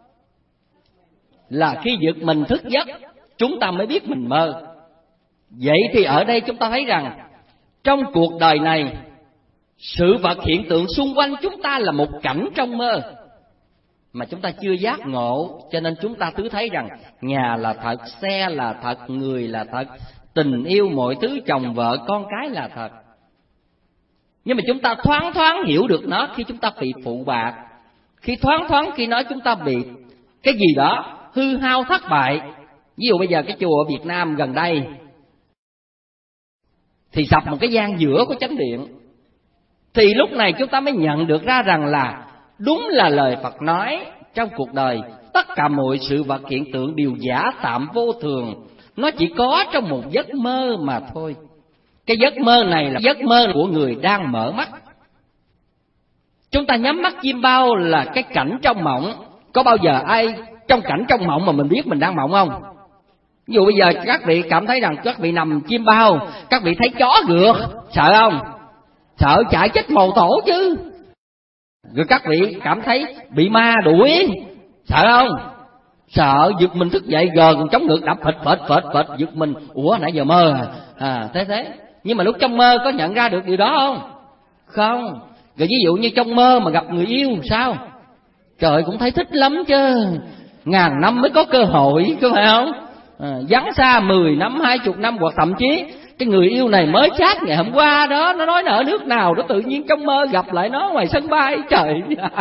Là khi giật mình thức giấc, chúng ta mới biết mình mơ. Vậy thì ở đây chúng ta thấy rằng trong cuộc đời này, sự vật hiện tượng xung quanh chúng ta là một cảnh trong mơ mà chúng ta chưa giác ngộ. Cho nên chúng ta cứ thấy rằng nhà là thật, xe là thật, người là thật, tình yêu mọi thứ, chồng vợ con cái là thật. Nhưng mà chúng ta thoáng hiểu được nó khi chúng ta bị phụ bạc, khi thoáng khi nói chúng ta bị cái gì đó hư hao thất bại. Ví dụ bây giờ cái chùa ở Việt Nam gần đây thì sập một cái gian giữa của chánh điện. Thì lúc này chúng ta mới nhận được ra rằng là đúng là lời Phật nói, trong cuộc đời tất cả mọi sự vật hiện tượng đều giả tạm vô thường, nó chỉ có trong một giấc mơ mà thôi. Cái giấc mơ này là giấc mơ của người đang mở mắt. Chúng ta nhắm mắt chiêm bao là cái cảnh trong mộng. Có bao giờ ai trong cảnh trong mộng mà mình biết mình đang mộng không? Ví dụ bây giờ các vị cảm thấy rằng các vị nằm chiêm bao, các vị thấy chó rượt, sợ không? Sợ chạy chết mồ tổ chứ. Rồi các vị cảm thấy bị ma đuổi, sợ không? Sợ, giật mình thức dậy gần chống ngực đập phệt, giật mình. Ủa nãy giờ mơ thế. Nhưng mà lúc trong mơ có nhận ra được điều đó không? Không. Rồi ví dụ như trong mơ mà gặp người yêu sao? Trời cũng thấy thích lắm chứ, ngàn năm mới có cơ hội, có phải không? Vắng xa 10 năm, 20 năm, hoặc thậm chí cái người yêu này mới chat ngày hôm qua đó, nó nói nở nước nào đó, tự nhiên trong mơ gặp lại nó ngoài sân bay. Trời.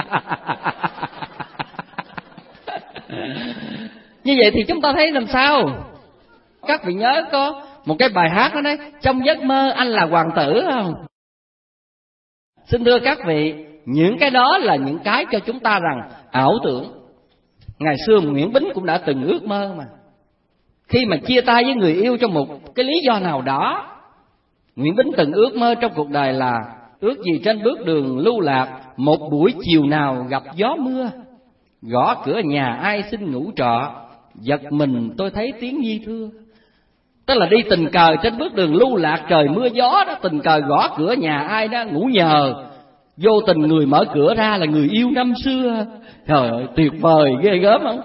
Như vậy thì chúng ta thấy làm sao? Các vị nhớ có một cái bài hát đó đấy, trong giấc mơ anh là hoàng tử không? Xin thưa các vị, những cái đó là những cái cho chúng ta rằng ảo tưởng. Ngày xưa Nguyễn Bính cũng đã từng ước mơ mà. Khi mà chia tay với người yêu trong một cái lý do nào đó, Nguyễn Bính từng ước mơ trong cuộc đời là ước gì trên bước đường lưu lạc, một buổi chiều nào gặp gió mưa, gõ cửa nhà ai xin ngủ trọ, giật mình tôi thấy tiếng nhi thưa. Tức là đi tình cờ trên bước đường lưu lạc trời mưa gió đó, tình cờ gõ cửa nhà ai đó ngủ nhờ, vô tình người mở cửa ra là người yêu năm xưa. Trời ơi, tuyệt vời ghê gớm không?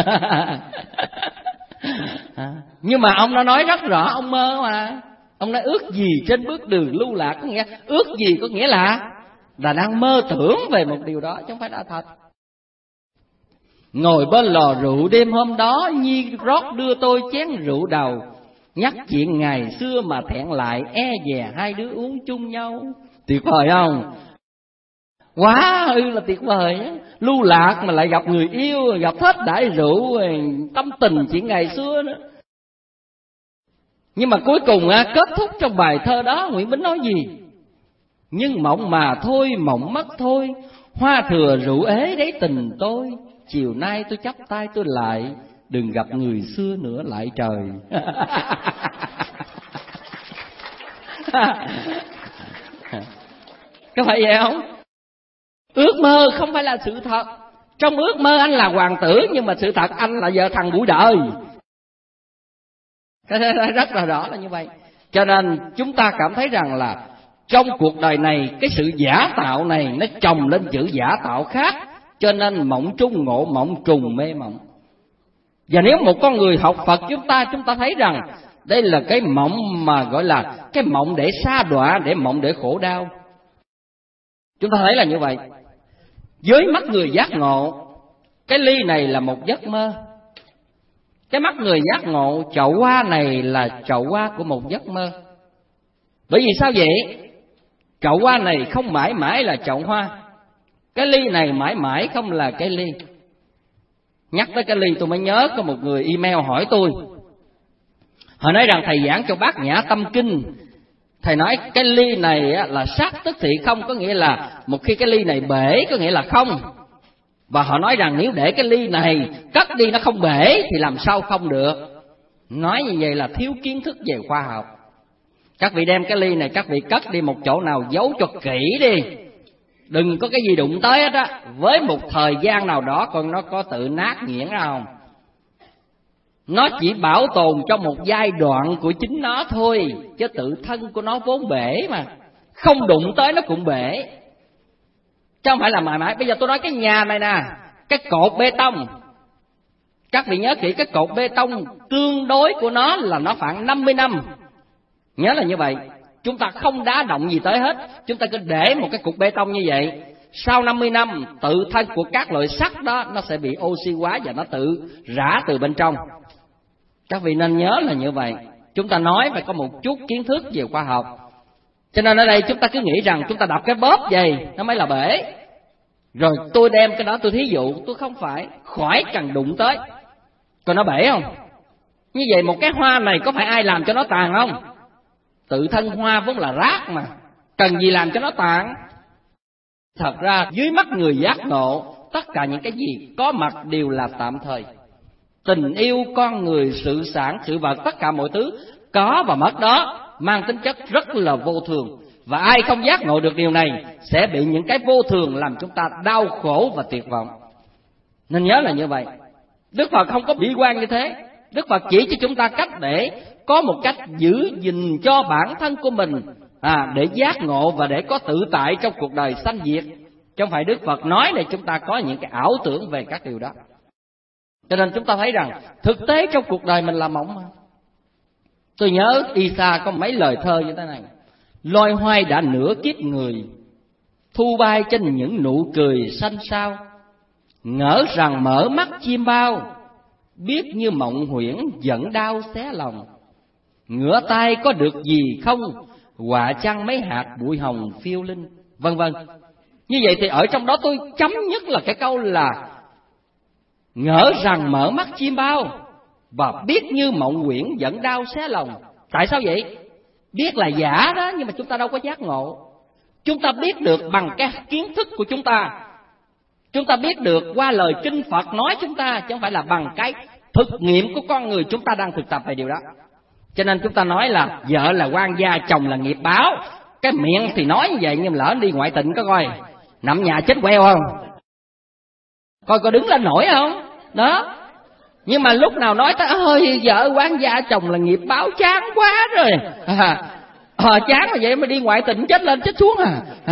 Nhưng mà ông đã nói rất rõ, ông mơ mà. Ông nói ước gì trên bước đường lưu lạc, có nghĩa ước gì có nghĩa là đang mơ tưởng về một điều đó chứ không phải đã thật. Ngồi bên lò rượu đêm hôm đó, Nhi rót đưa tôi chén rượu đầu, nhắc chuyện ngày xưa mà thẹn lại, e dè hai đứa uống chung nhau. Tuyệt vời không? Quá là tuyệt vời á. Lưu lạc mà lại gặp người yêu, gặp hết đãi rượu, tâm tình chuyện ngày xưa nữa. Nhưng mà cuối cùng kết thúc trong bài thơ đó, Nguyễn Bính nói gì? Nhưng mộng mà thôi, mộng mất thôi, hoa thừa rượu ế đấy tình tôi. Chiều nay tôi chắp tay tôi lại, đừng gặp người xưa nữa lại trời. Có phải vậy không? Ước mơ không phải là sự thật. Trong ước mơ anh là hoàng tử, nhưng mà sự thật anh là vợ thằng bụi đời. Cái rất là rõ là như vậy. Cho nên chúng ta cảm thấy rằng là trong cuộc đời này, cái sự giả tạo này nó chồng lên chữ giả tạo khác. Cho nên mộng trung ngộ mộng, trùng mê mộng. Và nếu một con người học Phật chúng ta thấy rằng đây là cái mộng mà gọi là cái mộng để sa đọa, để mộng để khổ đau. Chúng ta thấy là như vậy. Với mắt người giác ngộ, cái ly này là một giấc mơ. Cái mắt người giác ngộ, chậu hoa này là chậu hoa của một giấc mơ. Bởi vì sao vậy? Chậu hoa này không mãi mãi là chậu hoa, cái ly này mãi mãi không là cái ly. Nhắc tới cái ly tôi mới nhớ có một người email hỏi tôi. Họ nói rằng thầy giảng cho Bát Nhã Tâm Kinh, thầy nói cái ly này là sắc tức thị không, có nghĩa là một khi cái ly này bể có nghĩa là không. Và họ nói rằng nếu để cái ly này cất đi nó không bể thì làm sao không được. Nói như vậy là thiếu kiến thức về khoa học. Các vị đem cái ly này các vị cất đi một chỗ nào giấu cho kỹ đi, đừng có cái gì đụng tới hết á. Với một thời gian nào đó còn nó có tự nát nghiễn ra không? Nó chỉ bảo tồn trong một giai đoạn của chính nó thôi, chứ tự thân của nó vốn bể mà, không đụng tới nó cũng bể, chứ không phải là mãi mãi. Bây giờ tôi nói cái nhà này nè, cái cột bê tông, các vị nhớ kỹ, cái cột bê tông tương đối của nó là nó khoảng 50 năm. Nhớ là như vậy. Chúng ta không đá động gì tới hết, chúng ta cứ để một cái cục bê tông như vậy. Sau 50 năm, tự thân của các loại sắt đó nó sẽ bị oxy hóa và nó tự rã từ bên trong. Các vị nên nhớ là như vậy. Chúng ta nói phải có một chút kiến thức về khoa học. Cho nên ở đây chúng ta cứ nghĩ rằng chúng ta đập cái bóp vậy nó mới là bể. Rồi tôi đem cái đó tôi thí dụ, tôi không phải, khỏi cần đụng tới. Còn nó bể không? Như vậy một cái hoa này có phải ai làm cho nó tàn không? Tự thân hoa vốn là rác mà, cần gì làm cho nó tàn. Thật ra dưới mắt người giác ngộ, tất cả những cái gì có mặt đều là tạm thời. Tình yêu, con người, sự sản, sự vật, tất cả mọi thứ có và mất đó mang tính chất rất là vô thường. Và ai không giác ngộ được điều này sẽ bị những cái vô thường làm chúng ta đau khổ và tuyệt vọng. Nên nhớ là như vậy. Đức Phật không có bi quan như thế. Đức Phật chỉ cho chúng ta cách để có một cách giữ gìn cho bản thân của mình, để giác ngộ và để có tự tại trong cuộc đời sanh diệt. Chứ không phải Đức Phật nói để chúng ta có những cái ảo tưởng về các điều đó. Cho nên chúng ta thấy rằng thực tế trong cuộc đời mình là mỏng mà. Tôi nhớ Isa có mấy lời thơ như thế này: loài hoài đã nửa kiếp người, thu bay trên những nụ cười xanh xao. Ngỡ rằng mở mắt chim bao, biết như mộng huyễn giận đau xé lòng. Ngửa tay có được gì không, họa chăng mấy hạt bụi hồng phiêu linh, vân vân. Như vậy thì ở trong đó tôi chấm nhất là cái câu là ngỡ rằng mở mắt chim bao, và biết như mộng huyễn giận đau xé lòng. Tại sao vậy? Biết là giả đó, nhưng mà chúng ta đâu có giác ngộ. Chúng ta biết được bằng cái kiến thức của chúng ta, chúng ta biết được qua lời kinh Phật nói chúng ta, chứ không phải là bằng cái thực nghiệm của con người chúng ta đang thực tập về điều đó. Cho nên chúng ta nói là vợ là quan gia, chồng là nghiệp báo. Cái miệng thì nói như vậy, nhưng lỡ đi ngoại tình có coi nằm nhà chết queo không, coi có đứng lên nổi không đó. Nhưng mà lúc nào nói tới ơi vợ quan gia chồng là nghiệp báo, chán quá rồi, chán mà vậy mà đi ngoại tình chết lên chết xuống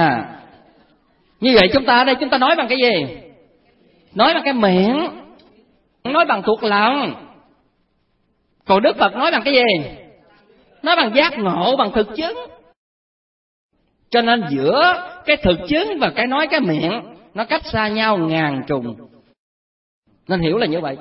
Như vậy chúng ta ở đây chúng ta nói bằng cái gì? Nói bằng cái miệng, nói bằng thuộc lòng. Còn Đức Phật nói bằng cái gì? Nói bằng giác ngộ, bằng thực chứng. Cho nên giữa cái thực chứng và cái nói cái miệng nó cách xa nhau ngàn trùng. Nên hiểu là như vậy.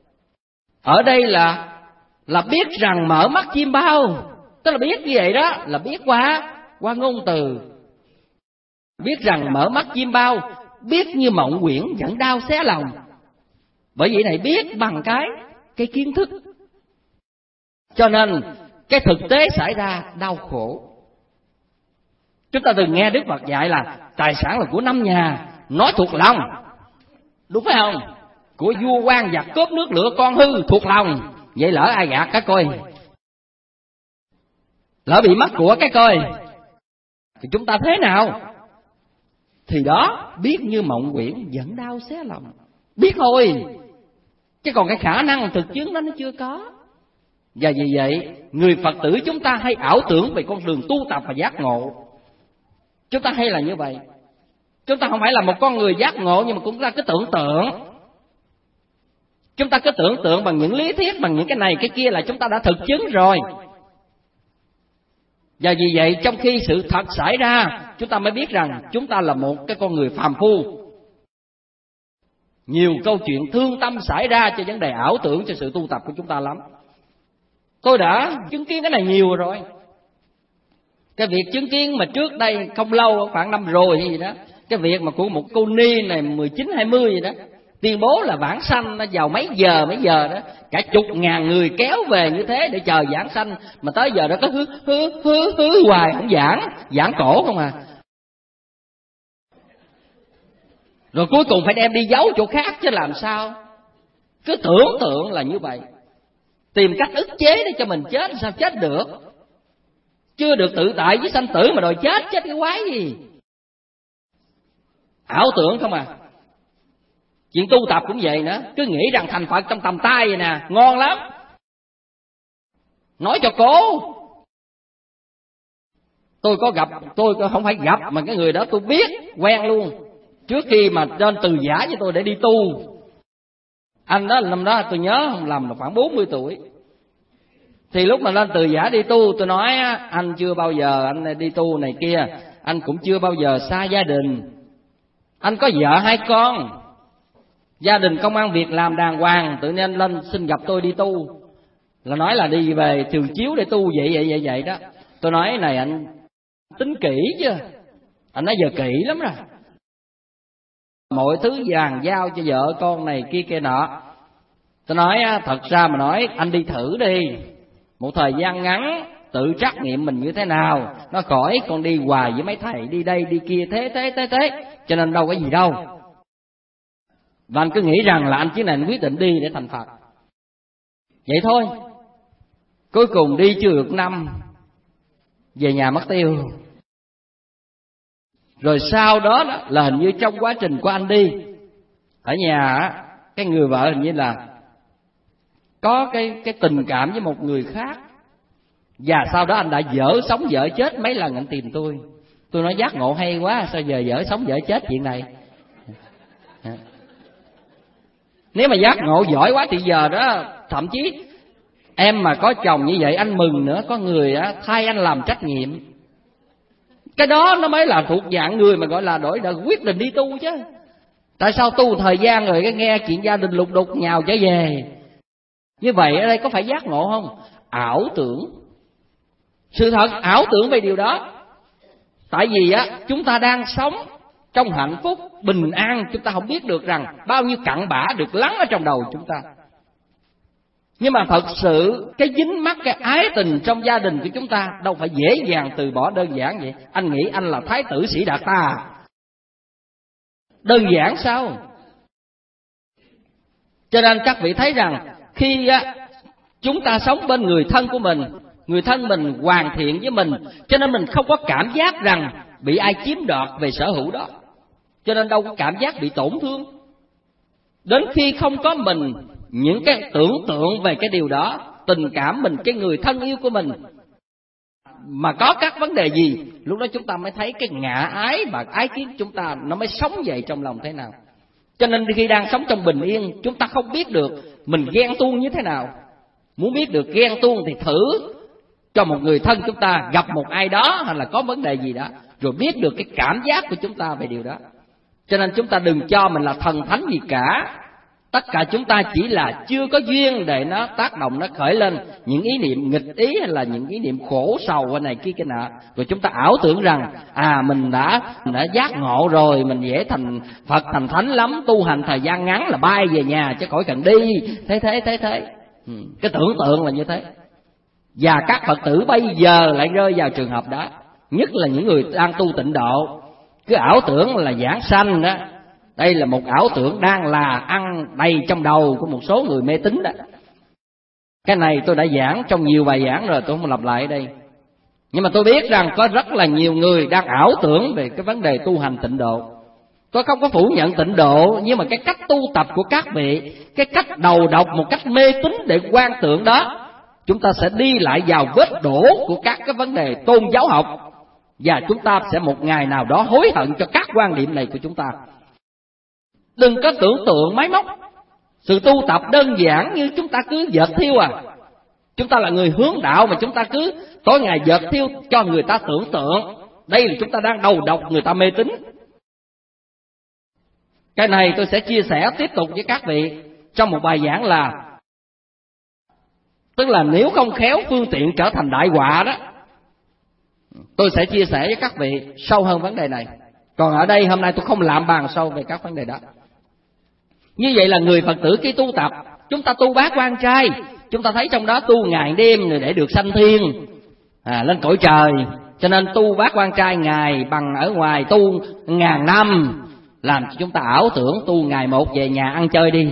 Ở đây là biết rằng mở mắt chim bao, tức là biết như vậy đó, là biết qua ngôn từ. Biết rằng mở mắt chim bao, biết như mộng huyễn giận đau xé lòng. Bởi vậy này biết bằng cái kiến thức. Cho nên cái thực tế xảy ra đau khổ. Chúng ta từng nghe Đức Phật dạy là tài sản là của năm nhà, nói thuộc lòng, đúng phải không? Của vua quan giặc cướp nước lửa con hư, thuộc lòng. Vậy lỡ ai gạt cái coi, lỡ bị mất của cái coi, thì chúng ta thế nào? Thì đó, biết như mộng huyễn giận đau xé lòng. Biết thôi, chứ còn cái khả năng thực chứng đó nó chưa có. Và vì vậy người Phật tử chúng ta hay ảo tưởng về con đường tu tập và giác ngộ. Chúng ta hay là như vậy. Chúng ta không phải là một con người giác ngộ, nhưng mà chúng ta cứ tưởng tượng. Chúng ta cứ tưởng tượng bằng những lý thuyết, bằng những cái này cái kia là chúng ta đã thực chứng rồi. Và vì vậy trong khi sự thật xảy ra, chúng ta mới biết rằng chúng ta là một cái con người phàm phu. Nhiều câu chuyện thương tâm xảy ra cho vấn đề ảo tưởng, cho sự tu tập của chúng ta lắm. Tôi đã chứng kiến cái này nhiều rồi. Cái việc chứng kiến mà trước đây không lâu, khoảng năm rồi hay gì đó, cái việc mà của một cô ni này 19-20 gì đó tuyên bố là vãng sanh nó vào mấy giờ đó, cả chục ngàn người kéo về như thế để chờ giảng sanh, mà tới giờ đó có hứ hoài không giảng cổ không à. Rồi cuối cùng phải đem đi giấu chỗ khác chứ làm sao. Cứ tưởng tượng là như vậy, tìm cách ức chế để cho mình chết, sao chết được. Chưa được tự tại với sanh tử mà đòi chết cái quái gì. Ảo tưởng không à. Chuyện tu tập cũng vậy nữa, cứ nghĩ rằng thành Phật trong tầm tay vậy nè, ngon lắm, nói cho cố. Tôi có gặp, tôi không phải gặp mà cái người đó tôi biết, quen luôn, trước khi mà lên từ giả với tôi để đi tu. Anh đó năm đó tôi nhớ không lầm là khoảng 40 tuổi. Thì lúc mà lên từ giả đi tu, tôi nói anh chưa bao giờ anh đi tu này kia, anh cũng chưa bao giờ xa gia đình. Anh có vợ 2 con, gia đình công ăn việc làm đàng hoàng, tự nhiên lên xin gặp tôi đi tu. Là nói là đi về Trường Chiếu để tu vậy đó. Tôi nói này anh tính kỹ chứ. Anh nói giờ kỹ lắm rồi. Mọi thứ vàng giao cho vợ con này kia nọ. Tôi nói thật ra mà nói anh đi thử đi, một thời gian ngắn tự trắc nghiệm mình như thế nào, nó khỏi con đi hoài với mấy thầy đi đây đi kia thế, cho nên đâu có gì đâu. Và anh cứ nghĩ rằng là anh chỉ này quyết định đi để thành Phật, vậy thôi. Cuối cùng đi chưa được năm, về nhà mất tiêu. Rồi sau đó là hình như trong quá trình của anh đi ở nhà, cái người vợ hình như là có cái tình cảm với một người khác, và sau đó anh đã dở sống dở chết mấy lần anh tìm tôi. Tôi nói giác ngộ hay quá, sao giờ dở sống dở chết chuyện này. Nếu mà giác ngộ giỏi quá thì giờ đó thậm chí em mà có chồng như vậy anh mừng nữa, có người thay anh làm trách nhiệm. Cái đó nó mới là thuộc dạng người mà gọi là đổi đời quyết định đi tu chứ. Tại sao tu thời gian rồi cái nghe chuyện gia đình lục đục nhào trở về? Như vậy ở đây có phải giác ngộ không? Ảo tưởng. Sự thật ảo tưởng về điều đó. Tại vì chúng ta đang sống trong hạnh phúc, bình an, chúng ta không biết được rằng bao nhiêu cặn bã được lắng ở trong đầu chúng ta. Nhưng mà thật sự cái dính mắc cái ái tình trong gia đình của chúng ta đâu phải dễ dàng từ bỏ đơn giản vậy. Anh nghĩ anh là Thái tử Sĩ Đạt Ta đơn giản sao? Cho nên các vị thấy rằng khi chúng ta sống bên người thân của mình, người thân mình hoàn thiện với mình, cho nên mình không có cảm giác rằng bị ai chiếm đoạt về sở hữu đó, cho nên đâu có cảm giác bị tổn thương. Đến khi không có mình, những cái tưởng tượng về cái điều đó, tình cảm mình, cái người thân yêu của mình mà có các vấn đề gì, lúc đó chúng ta mới thấy cái ngã ái và ái kiến chúng ta nó mới sống dậy trong lòng thế nào. Cho nên khi đang sống trong bình yên, chúng ta không biết được mình ghen tuông như thế nào. Muốn biết được ghen tuông thì thử cho một người thân chúng ta gặp một ai đó hay là có vấn đề gì đó, rồi biết được cái cảm giác của chúng ta về điều đó. Cho nên chúng ta đừng cho mình là thần thánh gì cả. Tất cả chúng ta chỉ là chưa có duyên để nó tác động, nó khởi lên những ý niệm nghịch ý hay là những ý niệm khổ sầu hay này kia cái nọ. Rồi chúng ta ảo tưởng rằng mình đã giác ngộ rồi, mình dễ thành Phật thành thánh lắm, tu hành thời gian ngắn là bay về nhà chứ khỏi cần đi. Thế. Cái tưởng tượng là như thế. Và các Phật tử bây giờ lại rơi vào trường hợp đó, nhất là những người đang tu tịnh độ, cứ ảo tưởng là giảng sanh đó. Đây là một ảo tưởng đang là ăn đầy trong đầu của một số người mê tín đó. Cái này tôi đã giảng trong nhiều bài giảng rồi, tôi không lặp lại ở đây. Nhưng mà tôi biết rằng có rất là nhiều người đang ảo tưởng về cái vấn đề tu hành tịnh độ. Tôi không có phủ nhận tịnh độ, nhưng mà cái cách tu tập của các vị, cái cách đầu độc một cách mê tín để quan tưởng đó, chúng ta sẽ đi lại vào vết đổ của các cái vấn đề tôn giáo học, và chúng ta sẽ một ngày nào đó hối hận cho các quan điểm này của chúng ta. Đừng có tưởng tượng máy móc. Sự tu tập đơn giản như chúng ta cứ dệt thiêu Chúng ta là người hướng đạo mà chúng ta cứ tối ngày dệt thiêu cho người ta tưởng tượng. Đây là chúng ta đang đầu độc người ta mê tín. Cái này tôi sẽ chia sẻ tiếp tục với các vị trong một bài giảng là, tức là nếu không khéo phương tiện trở thành đại họa đó. Tôi sẽ chia sẻ với các vị sâu hơn vấn đề này. Còn ở đây hôm nay tôi không làm bàn sâu về các vấn đề đó. Như vậy là người Phật tử khi tu tập, chúng ta tu bát quan trai, chúng ta thấy trong đó tu ngày đêm để được sanh thiên, lên cõi trời. Cho nên tu bát quan trai ngày bằng ở ngoài tu 1000 năm, làm cho chúng ta ảo tưởng tu ngày một về nhà ăn chơi đi.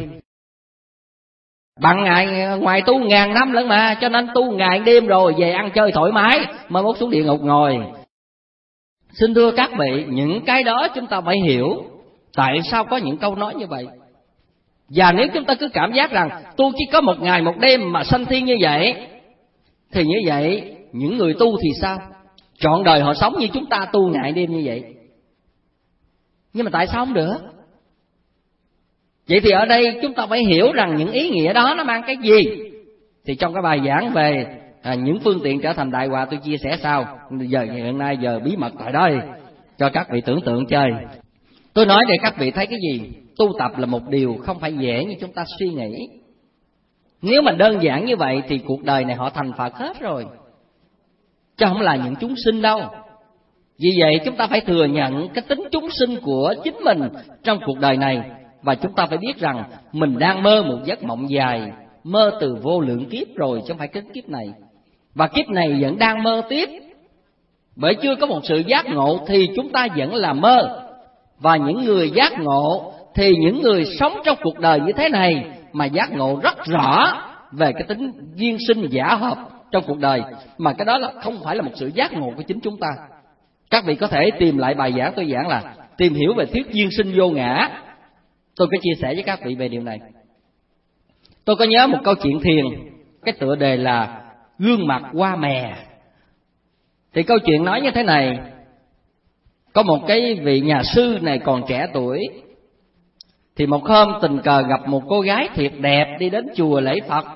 Bằng ngày ngoài tu 1000 năm lẫn mà, cho nên tu ngày đêm rồi về ăn chơi thoải mái, mai mốt xuống địa ngục ngồi. Xin thưa các vị, những cái đó chúng ta phải hiểu tại sao có những câu nói như vậy. Và nếu chúng ta cứ cảm giác rằng tu chỉ có một ngày một đêm mà sanh thiên như vậy, thì như vậy những người tu thì sao? Trọn đời họ sống như chúng ta tu ngày đêm như vậy. Nhưng mà tại sao không được? Vậy thì ở đây chúng ta phải hiểu rằng những ý nghĩa đó nó mang cái gì. Thì trong cái bài giảng về những phương tiện trở thành đại họa tôi chia sẻ sau. Giờ hiện nay giờ bí mật tại đây cho các vị tưởng tượng chơi. Tôi nói để các vị thấy cái gì? Tu tập là một điều không phải dễ như chúng ta suy nghĩ. Nếu mà đơn giản như vậy thì cuộc đời này họ thành Phật hết rồi, chứ không là những chúng sinh đâu. Vì vậy chúng ta phải thừa nhận cái tính chúng sinh của chính mình trong cuộc đời này. Và chúng ta phải biết rằng mình đang mơ một giấc mộng dài, mơ từ vô lượng kiếp rồi chứ không phải cái kiếp này. và kiếp này vẫn đang mơ tiếp. Bởi chưa có một sự giác ngộ thì chúng ta vẫn là mơ. Và những người giác ngộ thì những người sống trong cuộc đời như thế này mà giác ngộ rất rõ về cái tính duyên sinh giả hợp trong cuộc đời, mà cái đó là không phải là một sự giác ngộ của chính chúng ta. Các vị có thể tìm lại bài giảng tôi giảng là tìm hiểu về thuyết duyên sinh vô ngã. Tôi có chia sẻ với các vị về điều này. Tôi có nhớ một câu chuyện thiền, cái tựa đề là Gương mặt hoa mè. Thì câu chuyện nói như thế này: có một cái vị nhà sư này còn trẻ tuổi, thì một hôm tình cờ gặp một cô gái thiệt đẹp đi đến chùa lễ Phật.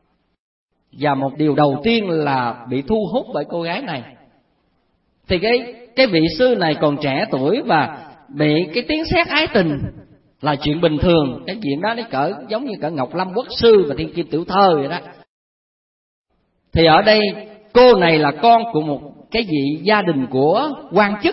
Và một điều đầu tiên là bị thu hút bởi cô gái này. Thì cái vị sư này còn trẻ tuổi và bị cái tiếng sét ái tình là chuyện bình thường. Cái chuyện đó nó giống như cỡ Ngọc Lâm Quốc Sư và Thiên Kim Tiểu Thơ vậy đó. Thì ở đây cô này là con của một cái vị gia đình của quan chức,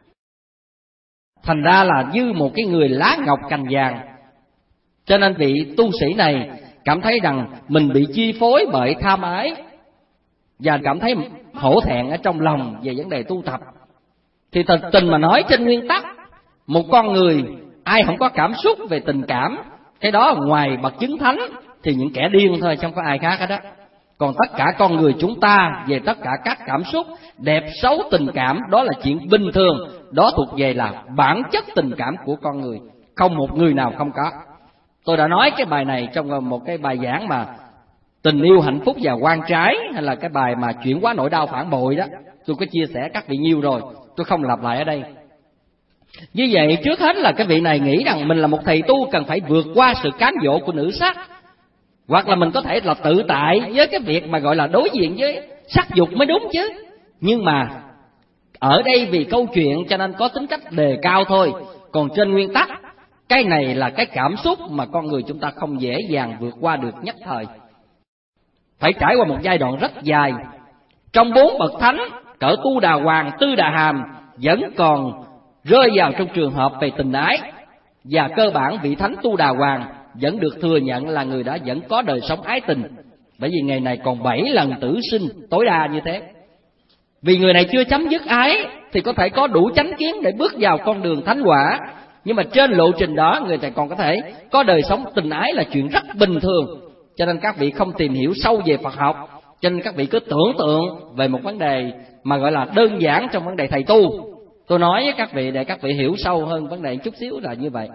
thành ra là như một cái người lá ngọc cành vàng. Cho nên vị tu sĩ này cảm thấy rằng mình bị chi phối bởi tham ái và cảm thấy hổ thẹn ở trong lòng về vấn đề tu tập. Thì thật tình mà nói, trên nguyên tắc, một con người ai không có cảm xúc về tình cảm, cái đó ngoài bậc chứng thánh thì những kẻ điên thôi, không có ai khác hết đó. Còn tất cả con người chúng ta về tất cả các cảm xúc đẹp xấu tình cảm, đó là chuyện bình thường, đó thuộc về là bản chất tình cảm của con người, không một người nào không có. Tôi đã nói cái bài này trong một cái bài giảng mà tình yêu hạnh phúc và quan trái, hay là cái bài mà chuyển hóa nỗi đau phản bội đó, tôi có chia sẻ các vị nhiều rồi, tôi không lặp lại ở đây. Như vậy trước hết là cái vị này nghĩ rằng mình là một thầy tu cần phải vượt qua sự cám dỗ của nữ sắc, hoặc là mình có thể là tự tại với cái việc mà gọi là đối diện với sắc dục mới đúng chứ. Nhưng mà ở đây vì câu chuyện cho nên có tính cách đề cao thôi. Còn trên nguyên tắc, cái này là cái cảm xúc mà con người chúng ta không dễ dàng vượt qua được nhất thời, phải trải qua một giai đoạn rất dài. Trong 4 bậc thánh, cỡ Tu Đà Hoàng, Tư Đà Hàm vẫn còn rơi vào trong trường hợp về tình ái. Và cơ bản vị thánh Tu Đà Hoàng vẫn được thừa nhận là người đó vẫn có đời sống ái tình, bởi vì ngày này còn 7 lần tử sinh tối đa như thế. Vì người này chưa chấm dứt ái thì có thể có đủ chánh kiến để bước vào con đường thánh quả, nhưng mà trên lộ trình đó người ta còn có thể có đời sống tình ái là chuyện rất bình thường. Cho nên các vị không tìm hiểu sâu về Phật học, cho nên các vị cứ tưởng tượng về một vấn đề mà gọi là đơn giản trong vấn đề thầy tu. Tôi nói với các vị để các vị hiểu sâu hơn vấn đề chút xíu là như vậy.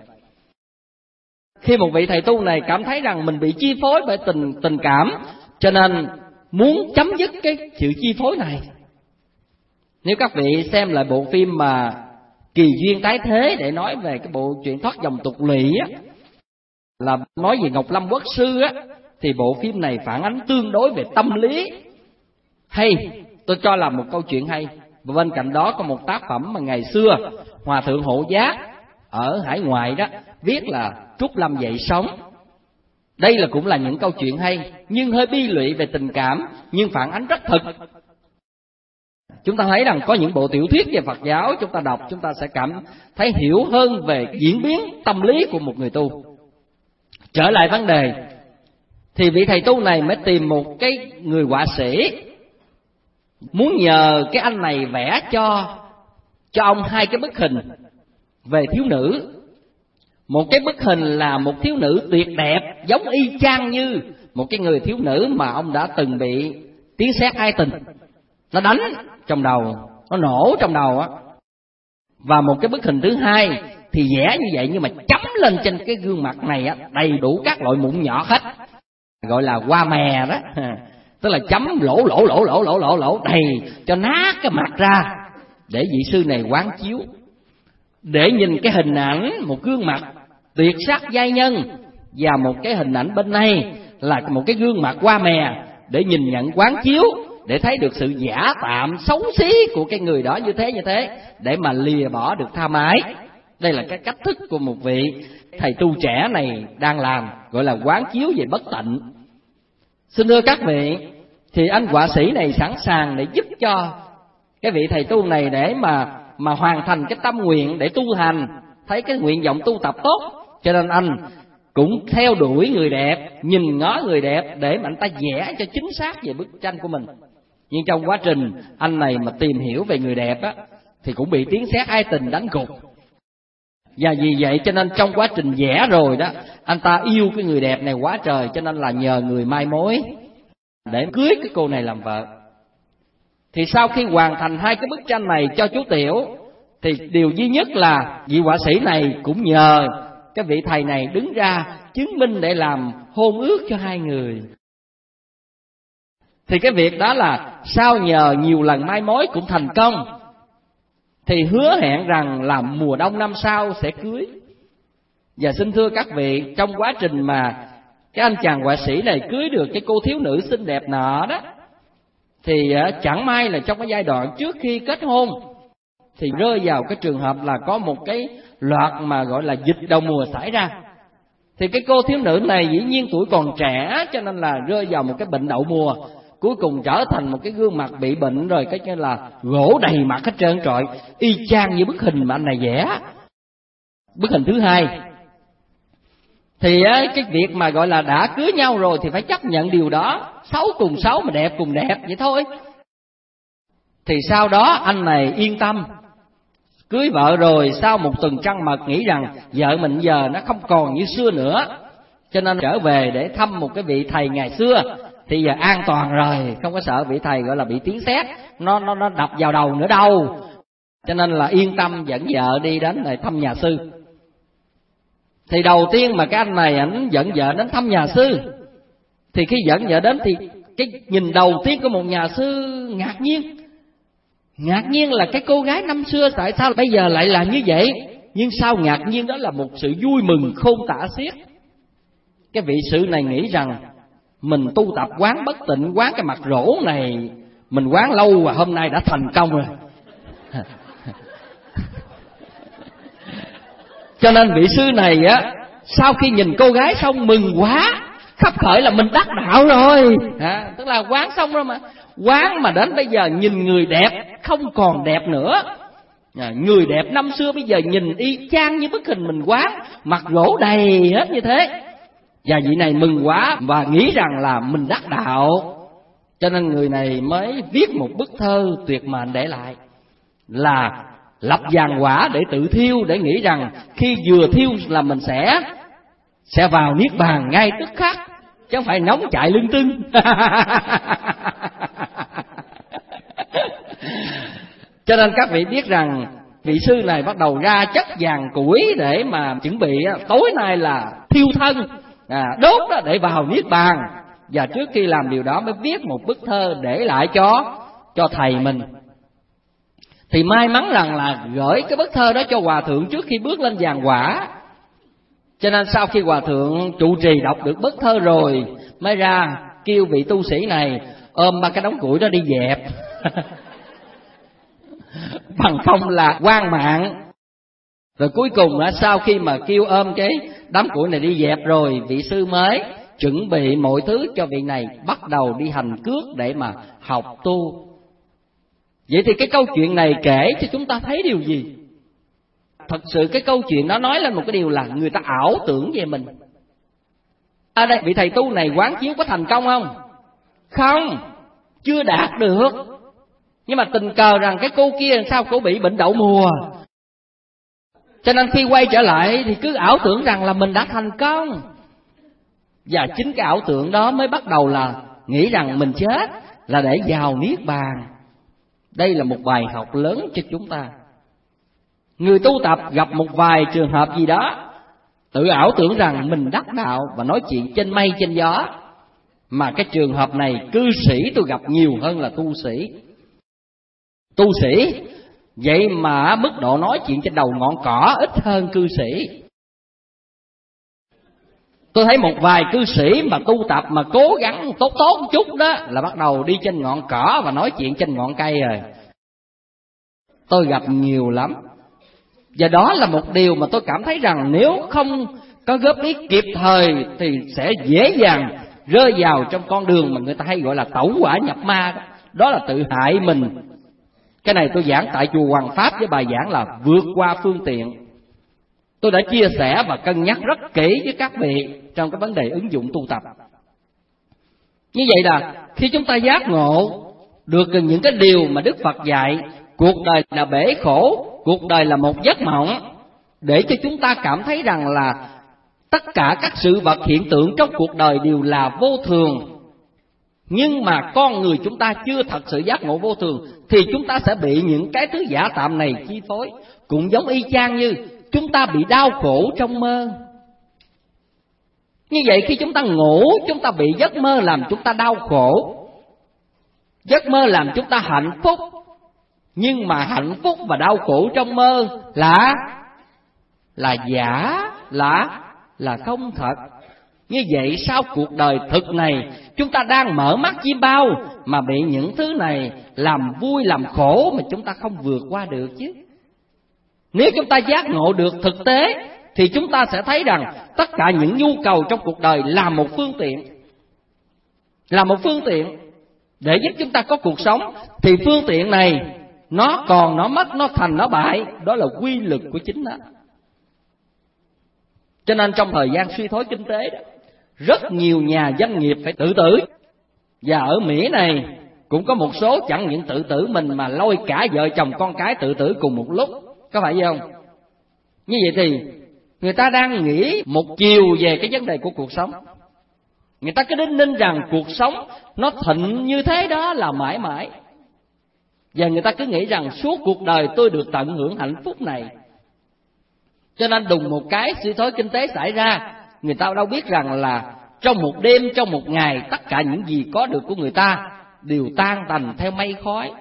Khi một vị thầy tu này cảm thấy rằng mình bị chi phối bởi tình cảm, cho nên muốn chấm dứt cái sự chi phối này. Nếu các vị xem lại bộ phim mà Kỳ Duyên Tái Thế để nói về cái bộ truyện Thoát Dòng Tục Lụy á, là nói về Ngọc Lâm Quốc Sư á, thì bộ phim này phản ánh tương đối về tâm lý hay, tôi cho là một câu chuyện hay. Và bên cạnh đó có một tác phẩm mà ngày xưa Hòa Thượng Hộ Giác ở hải ngoại đó viết là Trúc Lâm Dậy Sống. Đây là cũng là những câu chuyện hay, nhưng hơi bi lụy về tình cảm, nhưng phản ánh rất thực. Chúng ta thấy rằng có những bộ tiểu thuyết về Phật giáo chúng ta đọc, chúng ta sẽ cảm thấy hiểu hơn về diễn biến tâm lý của một người tu. Trở lại vấn đề, thì vị thầy tu này mới tìm một cái người họa sĩ, muốn nhờ cái anh này vẽ cho ông 2 cái bức hình về thiếu nữ. Một cái bức hình là một thiếu nữ tuyệt đẹp, giống y chang như một cái người thiếu nữ mà ông đã từng bị tiếng sét ái tình nó đánh trong đầu, nó nổ trong đầu á. Và một cái bức hình thứ hai thì vẽ như vậy, nhưng mà chấm lên trên cái gương mặt này á đầy đủ các loại mụn nhỏ hết, gọi là hoa mè đó. Tức là chấm lỗ đầy cho nát cái mặt ra, để vị sư này quán chiếu, để nhìn cái hình ảnh một gương mặt tuyệt sắc giai nhân, và một cái hình ảnh bên này là một cái gương mặt hoa mè, để nhìn nhận quán chiếu, để thấy được sự giả tạm xấu xí của cái người đó như thế, để mà lìa bỏ được tham ái. Đây là cái cách thức của một vị thầy tu trẻ này đang làm, gọi là quán chiếu về bất tịnh. Xin thưa các vị, thì anh họa sĩ này sẵn sàng để giúp cho cái vị thầy tu này để mà hoàn thành cái tâm nguyện để tu hành, thấy cái nguyện vọng tu tập tốt. Cho nên anh cũng theo đuổi người đẹp, nhìn ngó người đẹp để mà anh ta vẽ cho chính xác về bức tranh của mình. Nhưng trong quá trình anh này mà tìm hiểu về người đẹp á, thì cũng bị tiếng sét ái tình đánh gục. Và vì vậy cho nên trong quá trình vẽ rồi đó, anh ta yêu cái người đẹp này quá trời, cho nên là nhờ người mai mối để cưới cái cô này làm vợ. Thì sau khi hoàn thành hai cái bức tranh này cho chú Tiểu, thì điều duy nhất là vị họa sĩ này cũng nhờ cái vị thầy này đứng ra chứng minh để làm hôn ước cho hai người. Thì cái việc đó là sau nhờ nhiều lần mai mối cũng thành công, thì hứa hẹn rằng là mùa đông năm sau sẽ cưới. Và xin thưa các vị, trong quá trình mà cái anh chàng họa sĩ này cưới được cái cô thiếu nữ xinh đẹp nọ đó, thì chẳng may là trong cái giai đoạn trước khi kết hôn thì rơi vào cái trường hợp là có một cái loạt mà gọi là dịch đầu mùa xảy ra. Thì cái cô thiếu nữ này dĩ nhiên tuổi còn trẻ, cho nên là rơi vào một cái bệnh đậu mùa, cuối cùng trở thành một cái gương mặt bị bệnh rồi, cái như là gỗ đầy mặt hết trơn trọi, y chang như bức hình mà anh này vẽ. Bức hình thứ hai thì cái việc mà gọi là đã cưới nhau rồi thì phải chấp nhận điều đó, xấu cùng xấu mà đẹp cùng đẹp vậy thôi. Thì sau đó anh này yên tâm, cưới vợ rồi, sau một tuần trăng mật nghĩ rằng vợ mình giờ nó không còn như xưa nữa, cho nên trở về để thăm một cái vị thầy ngày xưa. Thì giờ an toàn rồi, không có sợ vị thầy gọi là bị tiếng sét nó đập vào đầu nữa đâu. Cho nên là yên tâm dẫn vợ đi đến để thăm nhà sư. Thì đầu tiên mà cái anh này ảnh dẫn vợ đến thăm nhà sư, thì khi dẫn vợ đến thì cái nhìn đầu tiên của một nhà sư ngạc nhiên là cái cô gái năm xưa tại sao bây giờ lại là như vậy. Nhưng sau ngạc nhiên đó là một sự vui mừng khôn tả xiết. Cái vị sư này nghĩ rằng mình tu tập quán bất tịnh, quán cái mặt rỗ này mình quán lâu và hôm nay đã thành công rồi. Cho nên vị sư này á, sau khi nhìn cô gái xong mừng quá, khắp khởi là mình đắc đạo rồi. Tức là quán xong rồi mà. Quán mà đến bây giờ nhìn người đẹp không còn đẹp nữa. Người đẹp năm xưa bây giờ nhìn y chang như bức hình mình quán, mặt rỗ đầy hết như thế. Và vị này mừng quá và nghĩ rằng là mình đắc đạo. Cho nên người này mới viết một bức thơ tuyệt mệnh để lại, là lập vàng quả để tự thiêu, để nghĩ rằng khi vừa thiêu là mình sẽ vào niết bàn ngay tức khắc, chứ không phải nóng chạy lưng tưng. Cho nên các vị biết rằng vị sư này bắt đầu ra chất vàng củi để mà chuẩn bị tối nay là thiêu thân, đốt đó để vào niết bàn. Và trước khi làm điều đó mới viết một bức thơ để lại cho thầy mình. Thì may mắn rằng là gửi cái bức thơ đó cho hòa thượng trước khi bước lên giàn quả. Cho nên sau khi hòa thượng trụ trì đọc được bức thơ rồi mới ra kêu vị tu sĩ này ôm ba cái đống củi đó đi dẹp. Bằng không là quan mạng. Rồi cuối cùng sau khi mà kêu ôm cái đám củi này đi dẹp rồi, vị sư mới chuẩn bị mọi thứ cho vị này bắt đầu đi hành cước để mà học tu. Vậy thì cái câu chuyện này kể cho chúng ta thấy điều gì? Thật sự cái câu chuyện đó nói lên một cái điều là người ta ảo tưởng về mình. Ở đây vị thầy tu này quán chiếu có thành công không? Không, chưa đạt được. Nhưng mà tình cờ rằng cái cô kia sao cô bị bệnh đậu mùa, cho nên khi quay trở lại thì cứ ảo tưởng rằng là mình đã thành công. Và chính cái ảo tưởng đó mới bắt đầu là nghĩ rằng mình chết là để vào niết bàn. Đây là một bài học lớn cho chúng ta. Người tu tập gặp một vài trường hợp gì đó, tự ảo tưởng rằng mình đắc đạo và nói chuyện trên mây trên gió. Mà cái trường hợp này cư sĩ tôi gặp nhiều hơn là tu sĩ. Tu sĩ vậy mà mức độ nói chuyện trên đầu ngọn cỏ ít hơn cư sĩ. Tôi thấy một vài cư sĩ mà tu tập mà cố gắng tốt một chút đó là bắt đầu đi trên ngọn cỏ và nói chuyện trên ngọn cây rồi. Tôi gặp nhiều lắm. Và đó là một điều mà tôi cảm thấy rằng nếu không có góp ý kịp thời thì sẽ dễ dàng rơi vào trong con đường mà người ta hay gọi là tẩu hỏa nhập ma đó. Đó là tự hại mình. Cái này tôi giảng tại chùa Hoàng Pháp với bài giảng là vượt qua phương tiện. Tôi đã chia sẻ và cân nhắc rất kỹ với các vị trong cái vấn đề ứng dụng tu tập. Như vậy là khi chúng ta giác ngộ được những cái điều mà Đức Phật dạy. Cuộc đời là bể khổ, cuộc đời là một giấc mộng, để cho chúng ta cảm thấy rằng là tất cả các sự vật hiện tượng trong cuộc đời đều là vô thường. Nhưng mà con người chúng ta chưa thật sự giác ngộ vô thường, thì chúng ta sẽ bị những cái thứ giả tạm này chi phối. Cũng giống y chang như chúng ta bị đau khổ trong mơ. Như vậy khi chúng ta ngủ, chúng ta bị giấc mơ làm chúng ta đau khổ, giấc mơ làm chúng ta hạnh phúc. Nhưng mà hạnh phúc và đau khổ trong mơ là giả, là không thật. Như vậy sau cuộc đời thực này, chúng ta đang mở mắt chiêm bao mà bị những thứ này làm vui làm khổ mà chúng ta không vượt qua được chứ. Nếu chúng ta giác ngộ được thực tế thì chúng ta sẽ thấy rằng tất cả những nhu cầu trong cuộc đời là một phương tiện để giúp chúng ta có cuộc sống. Thì phương tiện này nó còn, nó mất, nó thành, nó bại, đó là quy luật của chính nó. Cho nên trong thời gian suy thoái kinh tế đó, rất nhiều nhà doanh nghiệp phải tự tử. Và ở Mỹ này cũng có một số chẳng những tự tử mình mà lôi cả vợ chồng con cái tự tử cùng một lúc. Có phải vậy không? Như vậy thì người ta đang nghĩ một chiều về cái vấn đề của cuộc sống. Người ta cứ đinh ninh rằng cuộc sống nó thịnh như thế đó là mãi mãi. Và người ta cứ nghĩ rằng suốt cuộc đời tôi được tận hưởng hạnh phúc này. Cho nên đùng một cái suy thoái kinh tế xảy ra, người ta đâu biết rằng là trong một đêm, trong một ngày, tất cả những gì có được của người ta đều tan tành theo mây khói.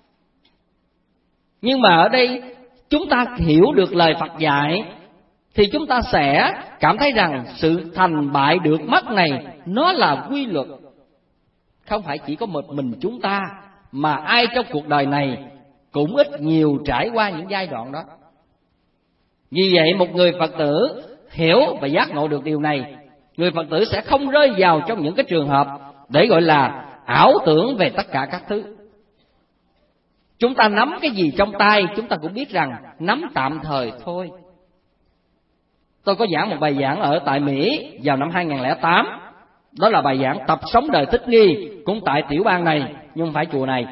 Nhưng mà ở đây chúng ta hiểu được lời Phật dạy thì chúng ta sẽ cảm thấy rằng sự thành bại được mất này nó là quy luật. Không phải chỉ có một mình chúng ta, mà ai trong cuộc đời này cũng ít nhiều trải qua những giai đoạn đó. Vì vậy một người Phật tử hiểu và giác ngộ được điều này, người Phật tử sẽ không rơi vào trong những cái trường hợp để gọi là ảo tưởng về tất cả các thứ. Chúng ta nắm cái gì trong tay, chúng ta cũng biết rằng nắm tạm thời thôi. Tôi có giảng một bài giảng ở tại Mỹ vào năm 2008. Đó là bài giảng tập sống đời thích nghi, cũng tại tiểu bang này, nhưng không phải chùa này.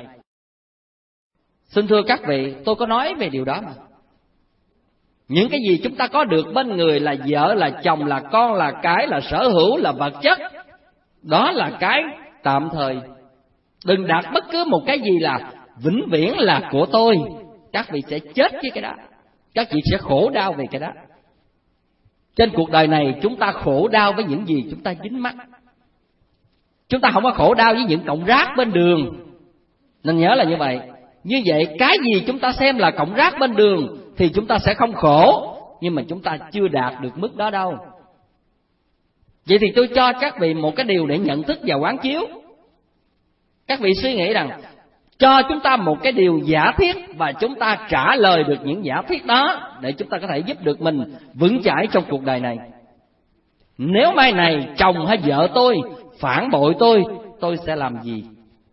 Xin thưa các vị, tôi có nói về điều đó mà. Những cái gì chúng ta có được bên người là vợ, là chồng, là con, là cái, là sở hữu, là vật chất, đó là cái tạm thời. Đừng đặt bất cứ một cái gì là vĩnh viễn là của tôi. Các vị sẽ chết với cái đó, các vị sẽ khổ đau về cái đó. Trên cuộc đời này chúng ta khổ đau với những gì chúng ta dính mắc. Chúng ta không có khổ đau với những cọng rác bên đường, nên nhớ là như vậy. Như vậy cái gì chúng ta xem là cọng rác bên đường thì chúng ta sẽ không khổ, nhưng mà chúng ta chưa đạt được mức đó đâu. Vậy thì tôi cho các vị một cái điều để nhận thức và quán chiếu. Các vị suy nghĩ rằng cho chúng ta một cái điều giả thiết và chúng ta trả lời được những giả thiết đó để chúng ta có thể giúp được mình vững chãi trong cuộc đời này. Nếu mai này chồng hay vợ tôi phản bội tôi sẽ làm gì?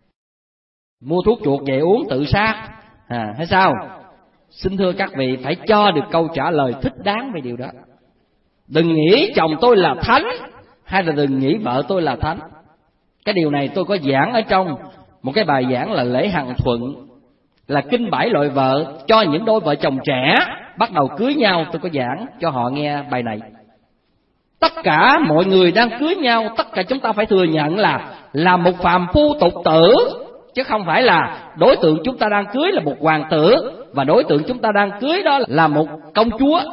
Mua thuốc chuột về uống tự sát hay sao? Xin thưa các vị, phải cho được câu trả lời thích đáng về điều đó. Đừng nghĩ chồng tôi là thánh, hay là đừng nghĩ vợ tôi là thánh. Cái điều này tôi có giảng ở trong một cái bài giảng là lễ Hằng Thuận, là kinh 7 loại vợ cho những đôi vợ chồng trẻ bắt đầu cưới nhau. Tôi có giảng cho họ nghe bài này. Tất cả mọi người đang cưới nhau, tất cả chúng ta phải thừa nhận là một phàm phu tục tử, chứ không phải là đối tượng chúng ta đang cưới là một hoàng tử và đối tượng chúng ta đang cưới đó là một công chúa.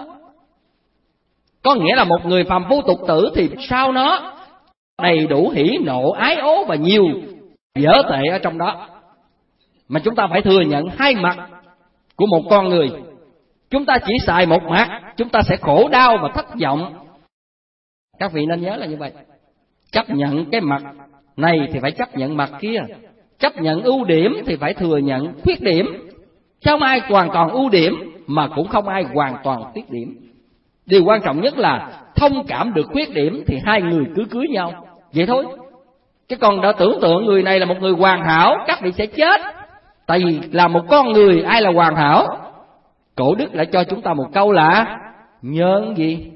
Có nghĩa là một người phàm phu tục tử thì sau nó đầy đủ hỉ nộ ái ố và nhiều dở tệ ở trong đó. Mà chúng ta phải thừa nhận hai mặt của một con người. Chúng ta chỉ xài một mặt, chúng ta sẽ khổ đau và thất vọng. Các vị nên nhớ là như vậy. Chấp nhận cái mặt này thì phải chấp nhận mặt kia. Chấp nhận ưu điểm thì phải thừa nhận khuyết điểm. Chứ không ai hoàn toàn ưu điểm, mà cũng không ai hoàn toàn khuyết điểm. Điều quan trọng nhất là thông cảm được khuyết điểm thì hai người cứ cưới nhau, vậy thôi. Chứ còn đã tưởng tượng người này là một người hoàn hảo, các vị sẽ chết. Tại vì là một con người ai là hoàn hảo? Cổ Đức lại cho chúng ta một câu là nhân gì?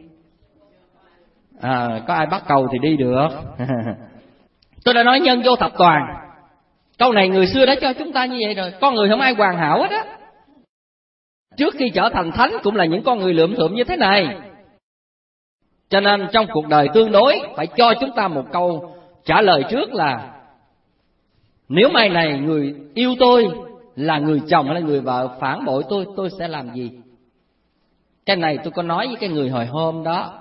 Có ai bắt cầu thì đi được. Tôi đã nói nhân vô thập toàn. Câu này người xưa đã cho chúng ta như vậy rồi. Con người không ai hoàn hảo hết á. Trước khi trở thành thánh cũng là những con người lượm thượm như thế này. Cho nên trong cuộc đời tương đối phải cho chúng ta một câu trả lời trước là nếu mai này người yêu tôi là người chồng hay là người vợ phản bội tôi sẽ làm gì? Cái này tôi có nói với cái người hồi hôm đó.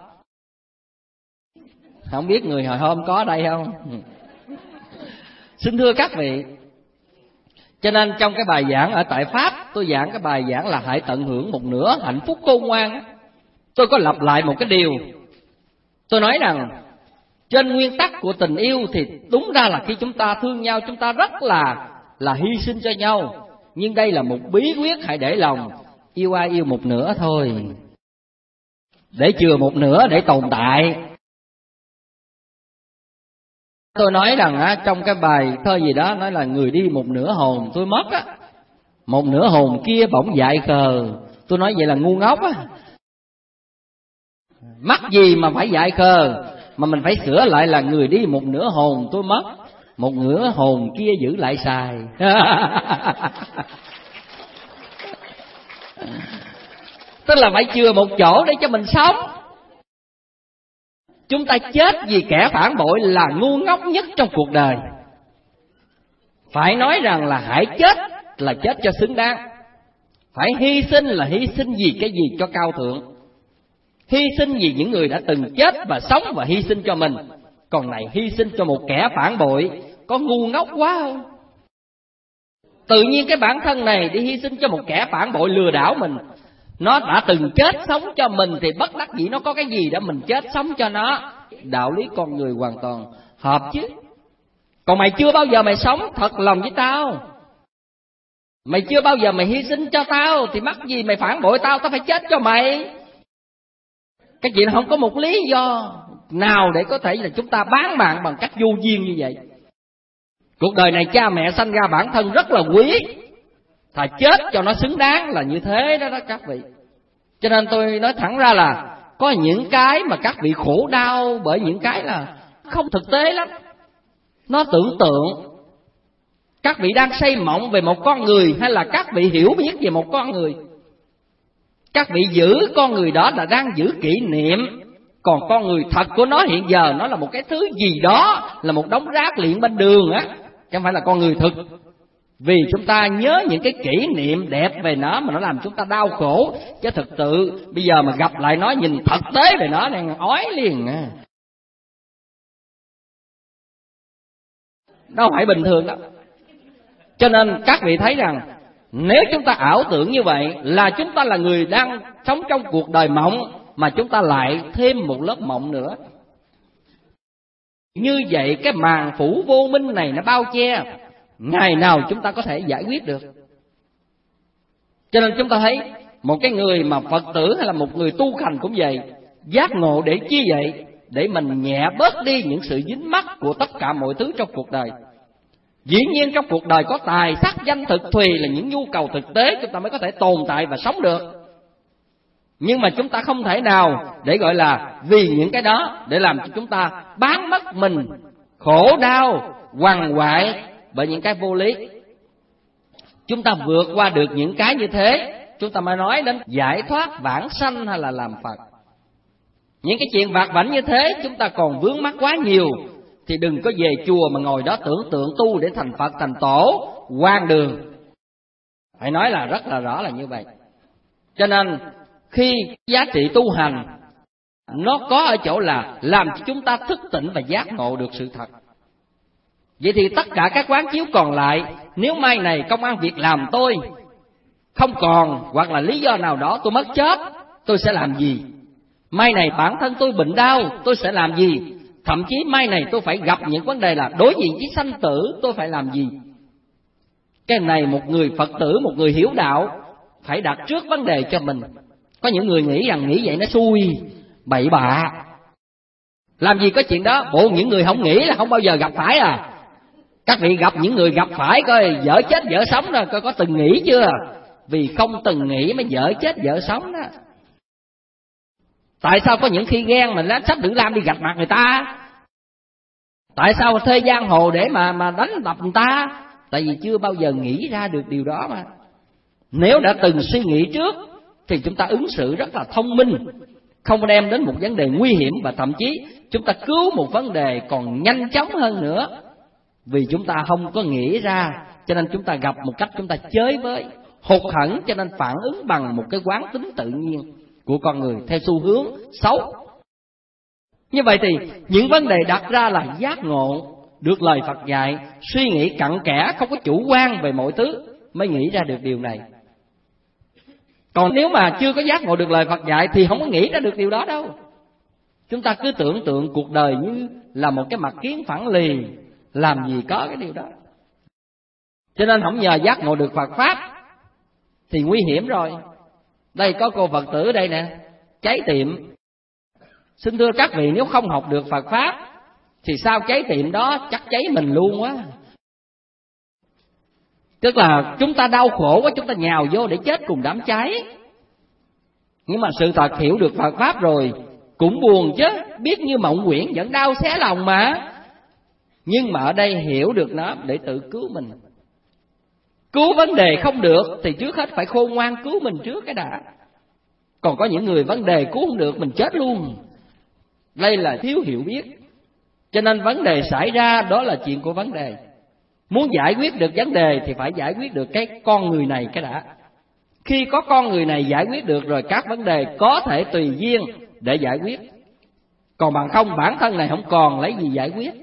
Không biết người hồi hôm có ở đây không? Xin thưa các vị, cho nên trong cái bài giảng ở tại Pháp, tôi giảng cái bài giảng là hãy tận hưởng một nửa hạnh phúc khôn ngoan. Tôi có lặp lại một cái điều. Tôi nói rằng trên nguyên tắc của tình yêu thì đúng ra là khi chúng ta thương nhau, chúng ta rất là hy sinh cho nhau. Nhưng đây là một bí quyết, hãy để lòng. Yêu ai yêu một nửa thôi, để chừa một nửa để tồn tại. Tôi nói rằng trong cái bài thơ gì đó nói là người đi một nửa hồn tôi mất á, một nửa hồn kia bỗng dại khờ. Tôi nói vậy là ngu ngốc á. Mắc gì mà phải dại khờ, mà mình phải sửa lại là người đi một nửa hồn tôi mất, một nửa hồn kia giữ lại xài. Tức là phải chừa một chỗ để cho mình sống. Chúng ta chết vì kẻ phản bội là ngu ngốc nhất trong cuộc đời. Phải nói rằng là hãy chết là chết cho xứng đáng. Phải hy sinh là hy sinh vì cái gì cho cao thượng. Hy sinh vì những người đã từng chết và sống và hy sinh cho mình. Còn này hy sinh cho một kẻ phản bội, có ngu ngốc quá không? Tự nhiên cái bản thân này đi hy sinh cho một kẻ phản bội lừa đảo mình. Nó đã từng chết sống cho mình thì bất đắc dĩ nó có cái gì để mình chết sống cho nó. Đạo lý con người hoàn toàn hợp chứ. Còn mày chưa bao giờ mày sống thật lòng với tao, mày chưa bao giờ mày hy sinh cho tao, thì mắc gì mày phản bội tao phải chết cho mày. Cái chuyện không có một lý do nào để có thể là chúng ta bán mạng bằng cách vô duyên như vậy. Cuộc đời này cha mẹ sanh ra bản thân rất là quý, thà chết cho nó xứng đáng là như thế đó các vị. Cho nên tôi nói thẳng ra là có những cái mà các vị khổ đau bởi những cái là không thực tế lắm, nó tưởng tượng. Các vị đang xây mộng về một con người, hay là các vị hiểu biết về một con người, các vị giữ con người đó là đang giữ kỷ niệm. Còn con người thật của nó hiện giờ nó là một cái thứ gì đó, là một đống rác liệng bên đường á, chứ không phải là con người thực. Vì chúng ta nhớ những cái kỷ niệm đẹp về nó mà nó làm chúng ta đau khổ. Chứ thực sự bây giờ mà gặp lại nó, nhìn thực tế về nó đang ói liền. Đâu phải bình thường đâu. Cho nên các vị thấy rằng nếu chúng ta ảo tưởng như vậy là chúng ta là người đang sống trong cuộc đời mộng, mà chúng ta lại thêm một lớp mộng nữa. Như vậy cái màn phủ vô minh này nó bao che, ngày nào chúng ta có thể giải quyết được. Cho nên chúng ta thấy một cái người mà Phật tử hay là một người tu hành cũng vậy, giác ngộ để chi vậy? Để mình nhẹ bớt đi những sự dính mắc của tất cả mọi thứ trong cuộc đời. Dĩ nhiên trong cuộc đời có tài sắc danh thực thùy là những nhu cầu thực tế chúng ta mới có thể tồn tại và sống được. Nhưng mà chúng ta không thể nào để gọi là vì những cái đó để làm cho chúng ta bán mất mình, khổ đau, quằn quại bởi những cái vô lý. Chúng ta vượt qua được những cái như thế, chúng ta mới nói đến giải thoát vãng sanh hay là làm Phật. Những cái chuyện vặt vãnh như thế chúng ta còn vướng mắc quá nhiều, thì đừng có về chùa mà ngồi đó tưởng tượng tu để thành Phật thành Tổ, hoang đường. Phải nói là rất là rõ là như vậy. Cho nên khi giá trị tu hành nó có ở chỗ là làm cho chúng ta thức tỉnh và giác ngộ được sự thật. Vậy thì tất cả các quán chiếu còn lại, nếu mai này công ăn việc làm tôi không còn, hoặc là lý do nào đó tôi mất job, tôi sẽ làm gì? Mai này bản thân tôi bệnh đau, tôi sẽ làm gì? Thậm chí mai này tôi phải gặp những vấn đề là đối diện với sanh tử, tôi phải làm gì? Cái này một người Phật tử, một người hiểu đạo phải đặt trước vấn đề cho mình. Có những người nghĩ rằng nghĩ vậy nó xui, bậy bạ, làm gì có chuyện đó. Bộ những người không nghĩ là không bao giờ gặp phải à? Các vị gặp những người gặp phải coi vợ chết vợ sống rồi, coi có từng nghĩ chưa? Vì không từng nghĩ mới vợ chết vợ sống đó. Tại sao có những khi ghen mà sắp Tử Lam đi gạch mặt người ta? Tại sao thuê giang hồ để mà đánh đập người ta? Tại vì chưa bao giờ nghĩ ra được điều đó mà. Nếu đã từng suy nghĩ trước thì chúng ta ứng xử rất là thông minh, không đem đến một vấn đề nguy hiểm, và thậm chí chúng ta cứu một vấn đề còn nhanh chóng hơn nữa. Vì chúng ta không có nghĩ ra, cho nên chúng ta gặp một cách chúng ta chơi với, hụt hẫng, cho nên phản ứng bằng một cái quán tính tự nhiên của con người theo xu hướng xấu. Như vậy thì những vấn đề đặt ra là giác ngộ được lời Phật dạy, suy nghĩ cặn kẽ, không có chủ quan về mọi thứ mới nghĩ ra được điều này. Còn nếu mà chưa có giác ngộ được lời Phật dạy thì không có nghĩ ra được điều đó đâu. Chúng ta cứ tưởng tượng cuộc đời như là một cái mặt kiến phẳng lì, làm gì có cái điều đó. Cho nên không nhờ giác ngộ được Phật Pháp thì nguy hiểm rồi. Đây có cô Phật tử đây nè, cháy tiệm. Xin thưa các vị, nếu không học được Phật Pháp thì sao cháy tiệm đó chắc cháy mình luôn quá. Tức là chúng ta đau khổ quá, chúng ta nhào vô để chết cùng đám cháy. Nhưng mà sự thật hiểu được Phật Pháp rồi cũng buồn chứ, biết như mộng quyển vẫn đau xé lòng mà. Nhưng mà ở đây hiểu được nó để tự cứu mình. Cứu vấn đề không được thì trước hết phải khôn ngoan cứu mình trước cái đã. Còn có những người vấn đề cứu không được mình chết luôn. Đây là thiếu hiểu biết. Cho nên vấn đề xảy ra đó là chuyện của vấn đề. Muốn giải quyết được vấn đề thì phải giải quyết được cái con người này cái đã. Khi có con người này giải quyết được rồi, các vấn đề có thể tùy duyên để giải quyết. Còn bằng không bản thân này không còn lấy gì giải quyết.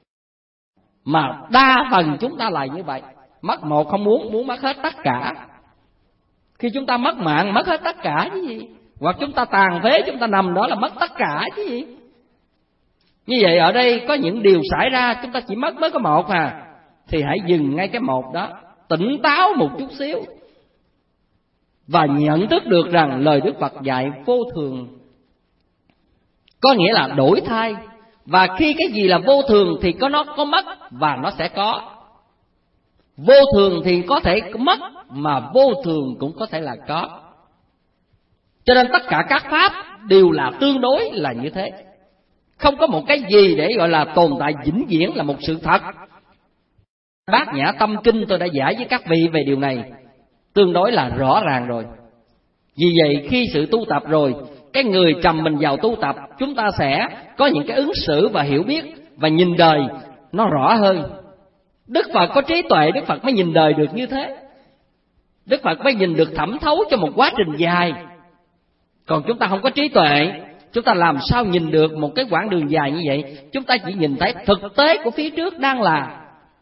Mà đa phần chúng ta là như vậy. Mất một không muốn mất hết tất cả. Khi chúng ta mất mạng mất hết tất cả chứ gì. Hoặc chúng ta tàn phế, chúng ta nằm đó là mất tất cả chứ gì. Như vậy ở đây có những điều xảy ra chúng ta chỉ mất mới có một à. Thì hãy dừng ngay cái một đó, tỉnh táo một chút xíu và nhận thức được rằng lời Đức Phật dạy vô thường, có nghĩa là đổi thay. Và khi cái gì là vô thường thì nó có mất và nó sẽ có. Vô thường thì có thể mất, mà vô thường cũng có thể là có. Cho nên tất cả các pháp đều là tương đối là như thế. Không có một cái gì để gọi là tồn tại vĩnh viễn là một sự thật. Bát Nhã Tâm Kinh tôi đã giải với các vị về điều này, tương đối là rõ ràng rồi. Vì vậy khi sự tu tập rồi, cái người trầm mình vào tu tập, chúng ta sẽ có những cái ứng xử và hiểu biết và nhìn đời nó rõ hơn. Đức Phật có trí tuệ, Đức Phật mới nhìn đời được như thế. Đức Phật mới nhìn được thẩm thấu cho một quá trình dài. Còn chúng ta không có trí tuệ, chúng ta làm sao nhìn được một cái quãng đường dài như vậy? Chúng ta chỉ nhìn thấy thực tế của phía trước đang là.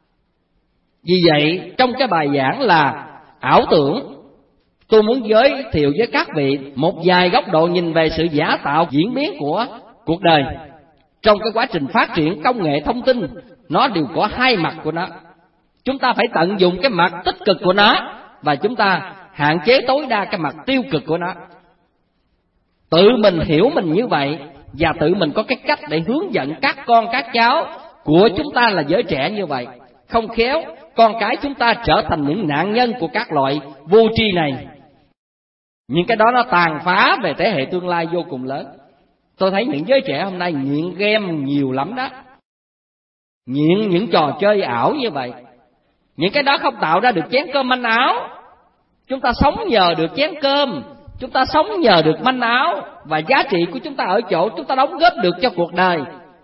Vì vậy trong cái bài giảng là ảo tưởng, tôi muốn giới thiệu với các vị một vài góc độ nhìn về sự giả tạo diễn biến của cuộc đời. Trong cái quá trình phát triển công nghệ thông tin, nó đều có hai mặt của nó. Chúng ta phải tận dụng cái mặt tích cực của nó, và chúng ta hạn chế tối đa cái mặt tiêu cực của nó. Tự mình hiểu mình như vậy, và tự mình có cái cách để hướng dẫn các con các cháu của chúng ta là giới trẻ như vậy. Không khéo con cái chúng ta trở thành những nạn nhân của các loại vô tri này. Những cái đó nó tàn phá về thế hệ tương lai vô cùng lớn. Tôi thấy những giới trẻ hôm nay nghiện game nhiều lắm đó. Nghiện những trò chơi ảo như vậy. Những cái đó không tạo ra được chén cơm manh áo. Chúng ta sống nhờ được chén cơm, chúng ta sống nhờ được manh áo, và giá trị của chúng ta ở chỗ chúng ta đóng góp được cho cuộc đời.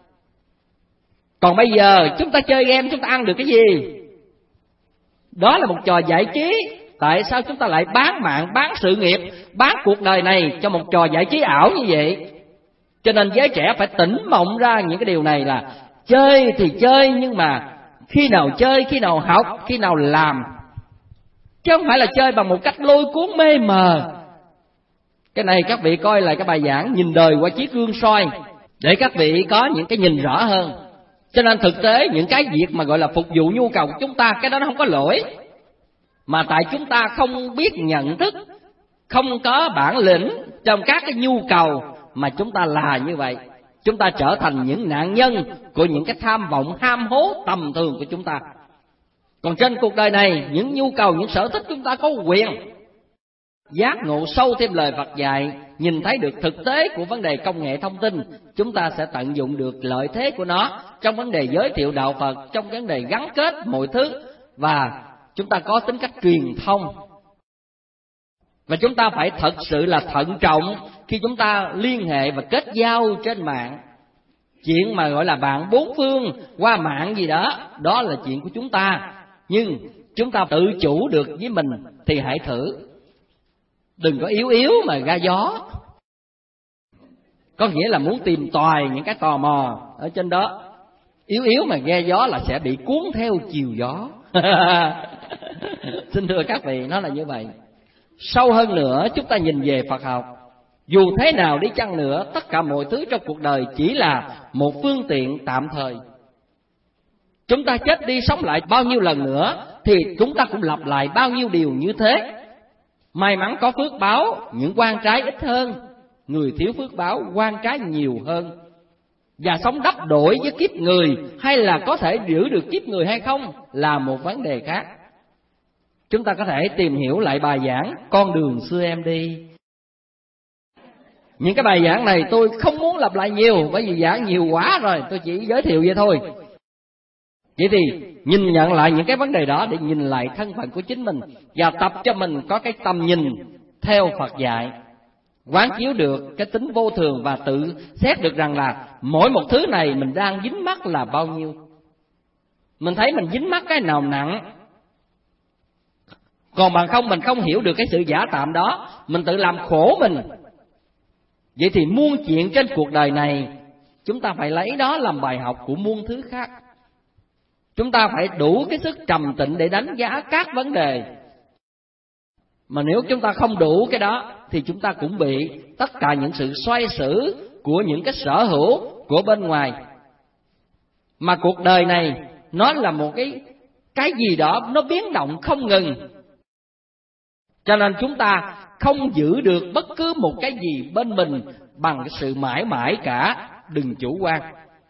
Còn bây giờ chúng ta chơi game, chúng ta ăn được cái gì? Đó là một trò giải trí. Tại sao chúng ta lại bán mạng, bán sự nghiệp, bán cuộc đời này cho một trò giải trí ảo như vậy? Cho nên giới trẻ phải tỉnh mộng ra những cái điều này, là chơi thì chơi, nhưng mà khi nào chơi, khi nào học, khi nào làm, chứ không phải là chơi bằng một cách lôi cuốn mê mờ. Cái này các vị coi lại cái bài giảng nhìn đời qua chiếc gương soi, để các vị có những cái nhìn rõ hơn. Cho nên thực tế những cái việc mà gọi là phục vụ nhu cầu của chúng ta, cái đó nó không có lỗi, mà tại chúng ta không biết nhận thức, không có bản lĩnh trong các cái nhu cầu mà chúng ta là như vậy. Chúng ta trở thành những nạn nhân của những cái tham vọng ham hố tầm thường của chúng ta. Còn trên cuộc đời này, những nhu cầu, những sở thích chúng ta có quyền. Giác ngộ sâu thêm lời Phật dạy, nhìn thấy được thực tế của vấn đề công nghệ thông tin, chúng ta sẽ tận dụng được lợi thế của nó trong vấn đề giới thiệu đạo Phật, trong vấn đề gắn kết mọi thứ và chúng ta có tính cách truyền thông. Và chúng ta phải thật sự là thận trọng khi chúng ta liên hệ và kết giao trên mạng. Chuyện mà gọi là bạn bốn phương qua mạng gì đó, đó là chuyện của chúng ta. Nhưng chúng ta tự chủ được với mình thì hãy thử. Đừng có yếu yếu mà ra gió. Có nghĩa là muốn tìm tòi những cái tò mò ở trên đó. Yếu yếu mà nghe gió là sẽ bị cuốn theo chiều gió. Xin thưa các vị, nó là như vậy. Sâu hơn nữa, chúng ta nhìn về Phật học. Dù thế nào đi chăng nữa, tất cả mọi thứ trong cuộc đời chỉ là một phương tiện tạm thời. Chúng ta chết đi sống lại bao nhiêu lần nữa thì chúng ta cũng lặp lại bao nhiêu điều như thế. May mắn có phước báo, những quan trái ít hơn. Người thiếu phước báo, quan trái nhiều hơn. Và sống đắp đổi với kiếp người hay là có thể giữ được kiếp người hay không là một vấn đề khác. Chúng ta có thể tìm hiểu lại bài giảng Con đường xưa em đi. Những cái bài giảng này tôi không muốn lặp lại nhiều, bởi vì giảng nhiều quá rồi, tôi chỉ giới thiệu vậy thôi. Vậy thì nhìn nhận lại những cái vấn đề đó để nhìn lại thân phận của chính mình và tập cho mình có cái tầm nhìn theo Phật dạy, quán chiếu được cái tính vô thường và tự xét được rằng là mỗi một thứ này mình đang dính mắc là bao nhiêu. Mình thấy mình dính mắc cái nào nặng, còn bằng không mình không hiểu được cái sự giả tạm đó, mình tự làm khổ mình. Vậy thì muôn chuyện trên cuộc đời này chúng ta phải lấy đó làm bài học của muôn thứ khác. Chúng ta phải đủ cái sức trầm tĩnh để đánh giá các vấn đề. Mà nếu chúng ta không đủ cái đó thì chúng ta cũng bị tất cả những sự xoay xử của những cái sở hữu của bên ngoài. Mà cuộc đời này nó là một cái gì đó nó biến động không ngừng. Cho nên chúng ta không giữ được bất cứ một cái gì bên mình bằng cái sự mãi mãi cả, đừng chủ quan.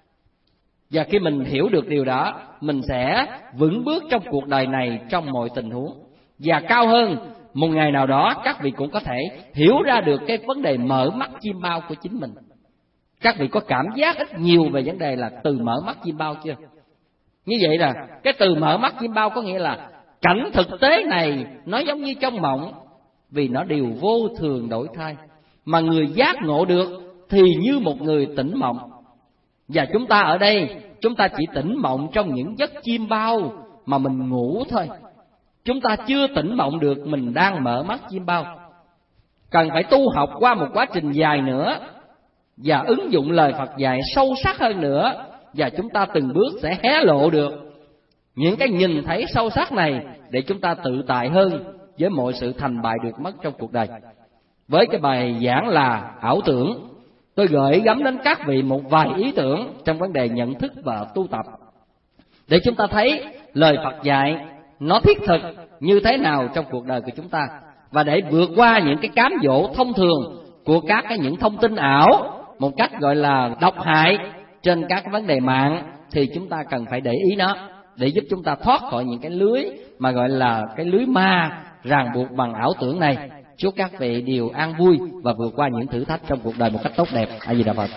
Và khi mình hiểu được điều đó, mình sẽ vững bước trong cuộc đời này trong mọi tình huống. Và cao hơn, một ngày nào đó các vị cũng có thể hiểu ra được cái vấn đề mở mắt chim bao của chính mình. Các vị có cảm giác ít nhiều về vấn đề là từ mở mắt chim bao chưa? Như vậy là cái từ mở mắt chim bao có nghĩa là cảnh thực tế này nó giống như trong mộng, vì nó đều vô thường đổi thay. Mà người giác ngộ được thì như một người tỉnh mộng. Và chúng ta ở đây, chúng ta chỉ tỉnh mộng trong những giấc chim bao mà mình ngủ thôi. Chúng ta chưa tỉnh mộng được mình đang mở mắt chim bao. Cần phải tu học qua một quá trình dài nữa và ứng dụng lời Phật dạy sâu sắc hơn nữa, và chúng ta từng bước sẽ hé lộ được những cái nhìn thấy sâu sắc này để chúng ta tự tại hơn với mọi sự thành bại được mất trong cuộc đời. Với cái bài giảng là ảo tưởng, tôi gửi gắm đến các vị một vài ý tưởng trong vấn đề nhận thức và tu tập, để chúng ta thấy lời Phật dạy nó thiết thực như thế nào trong cuộc đời của chúng ta, và để vượt qua những cái cám dỗ thông thường của các những thông tin ảo một cách gọi là độc hại trên các vấn đề mạng, thì chúng ta cần phải để ý nó để giúp chúng ta thoát khỏi những cái lưới mà gọi là cái lưới ma ràng buộc bằng ảo tưởng này. Chúc các vị đều an vui và vượt qua những thử thách trong cuộc đời một cách tốt đẹp. A Di Đà Phật.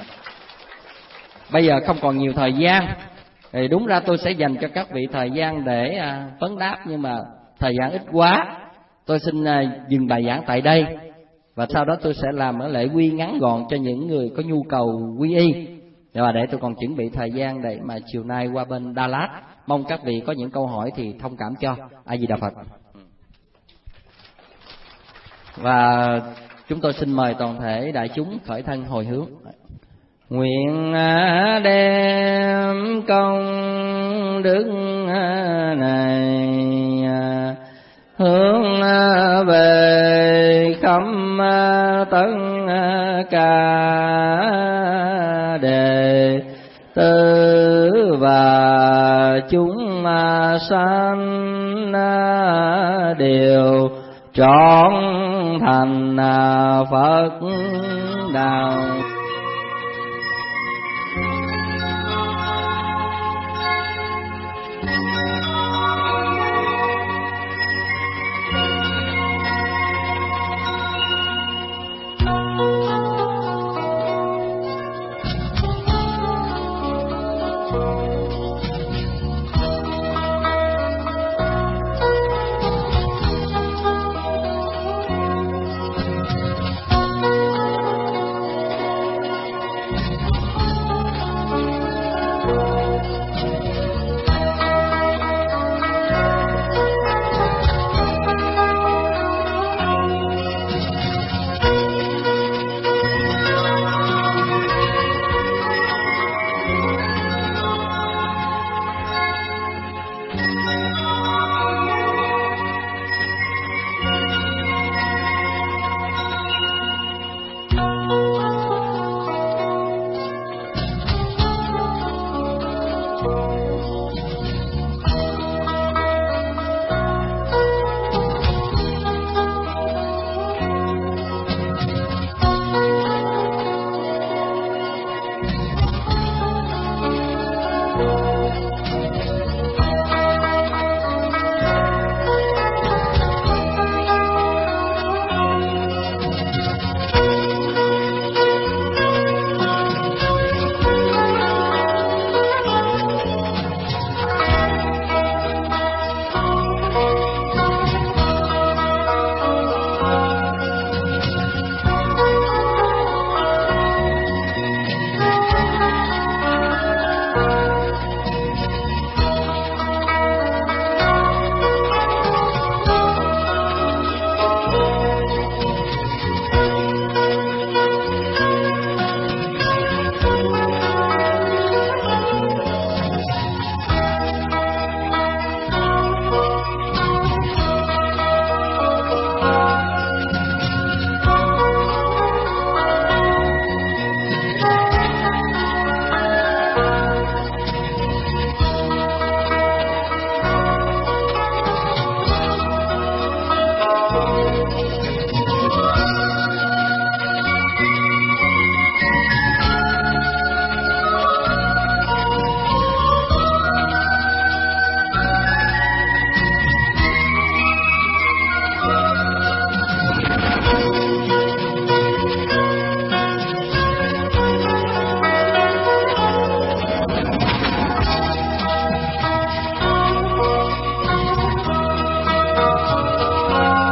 Bây giờ không còn nhiều thời gian, thì đúng ra tôi sẽ dành cho các vị thời gian để vấn đáp, nhưng mà thời gian ít quá. Tôi xin dừng bài giảng tại đây, và sau đó tôi sẽ làm ở lễ quy ngắn gọn cho những người có nhu cầu quy y, và để tôi còn chuẩn bị thời gian để mà chiều nay qua bên Đà Lạt. Mong các vị có những câu hỏi thì thông cảm cho. A Di Đà Phật. Và chúng tôi xin mời toàn thể đại chúng khởi thân hồi hướng. Nguyện đem công đức này hướng về khắp tất cả đệ tử và chúng sanh đều trọn thành Phật đạo. Thank you.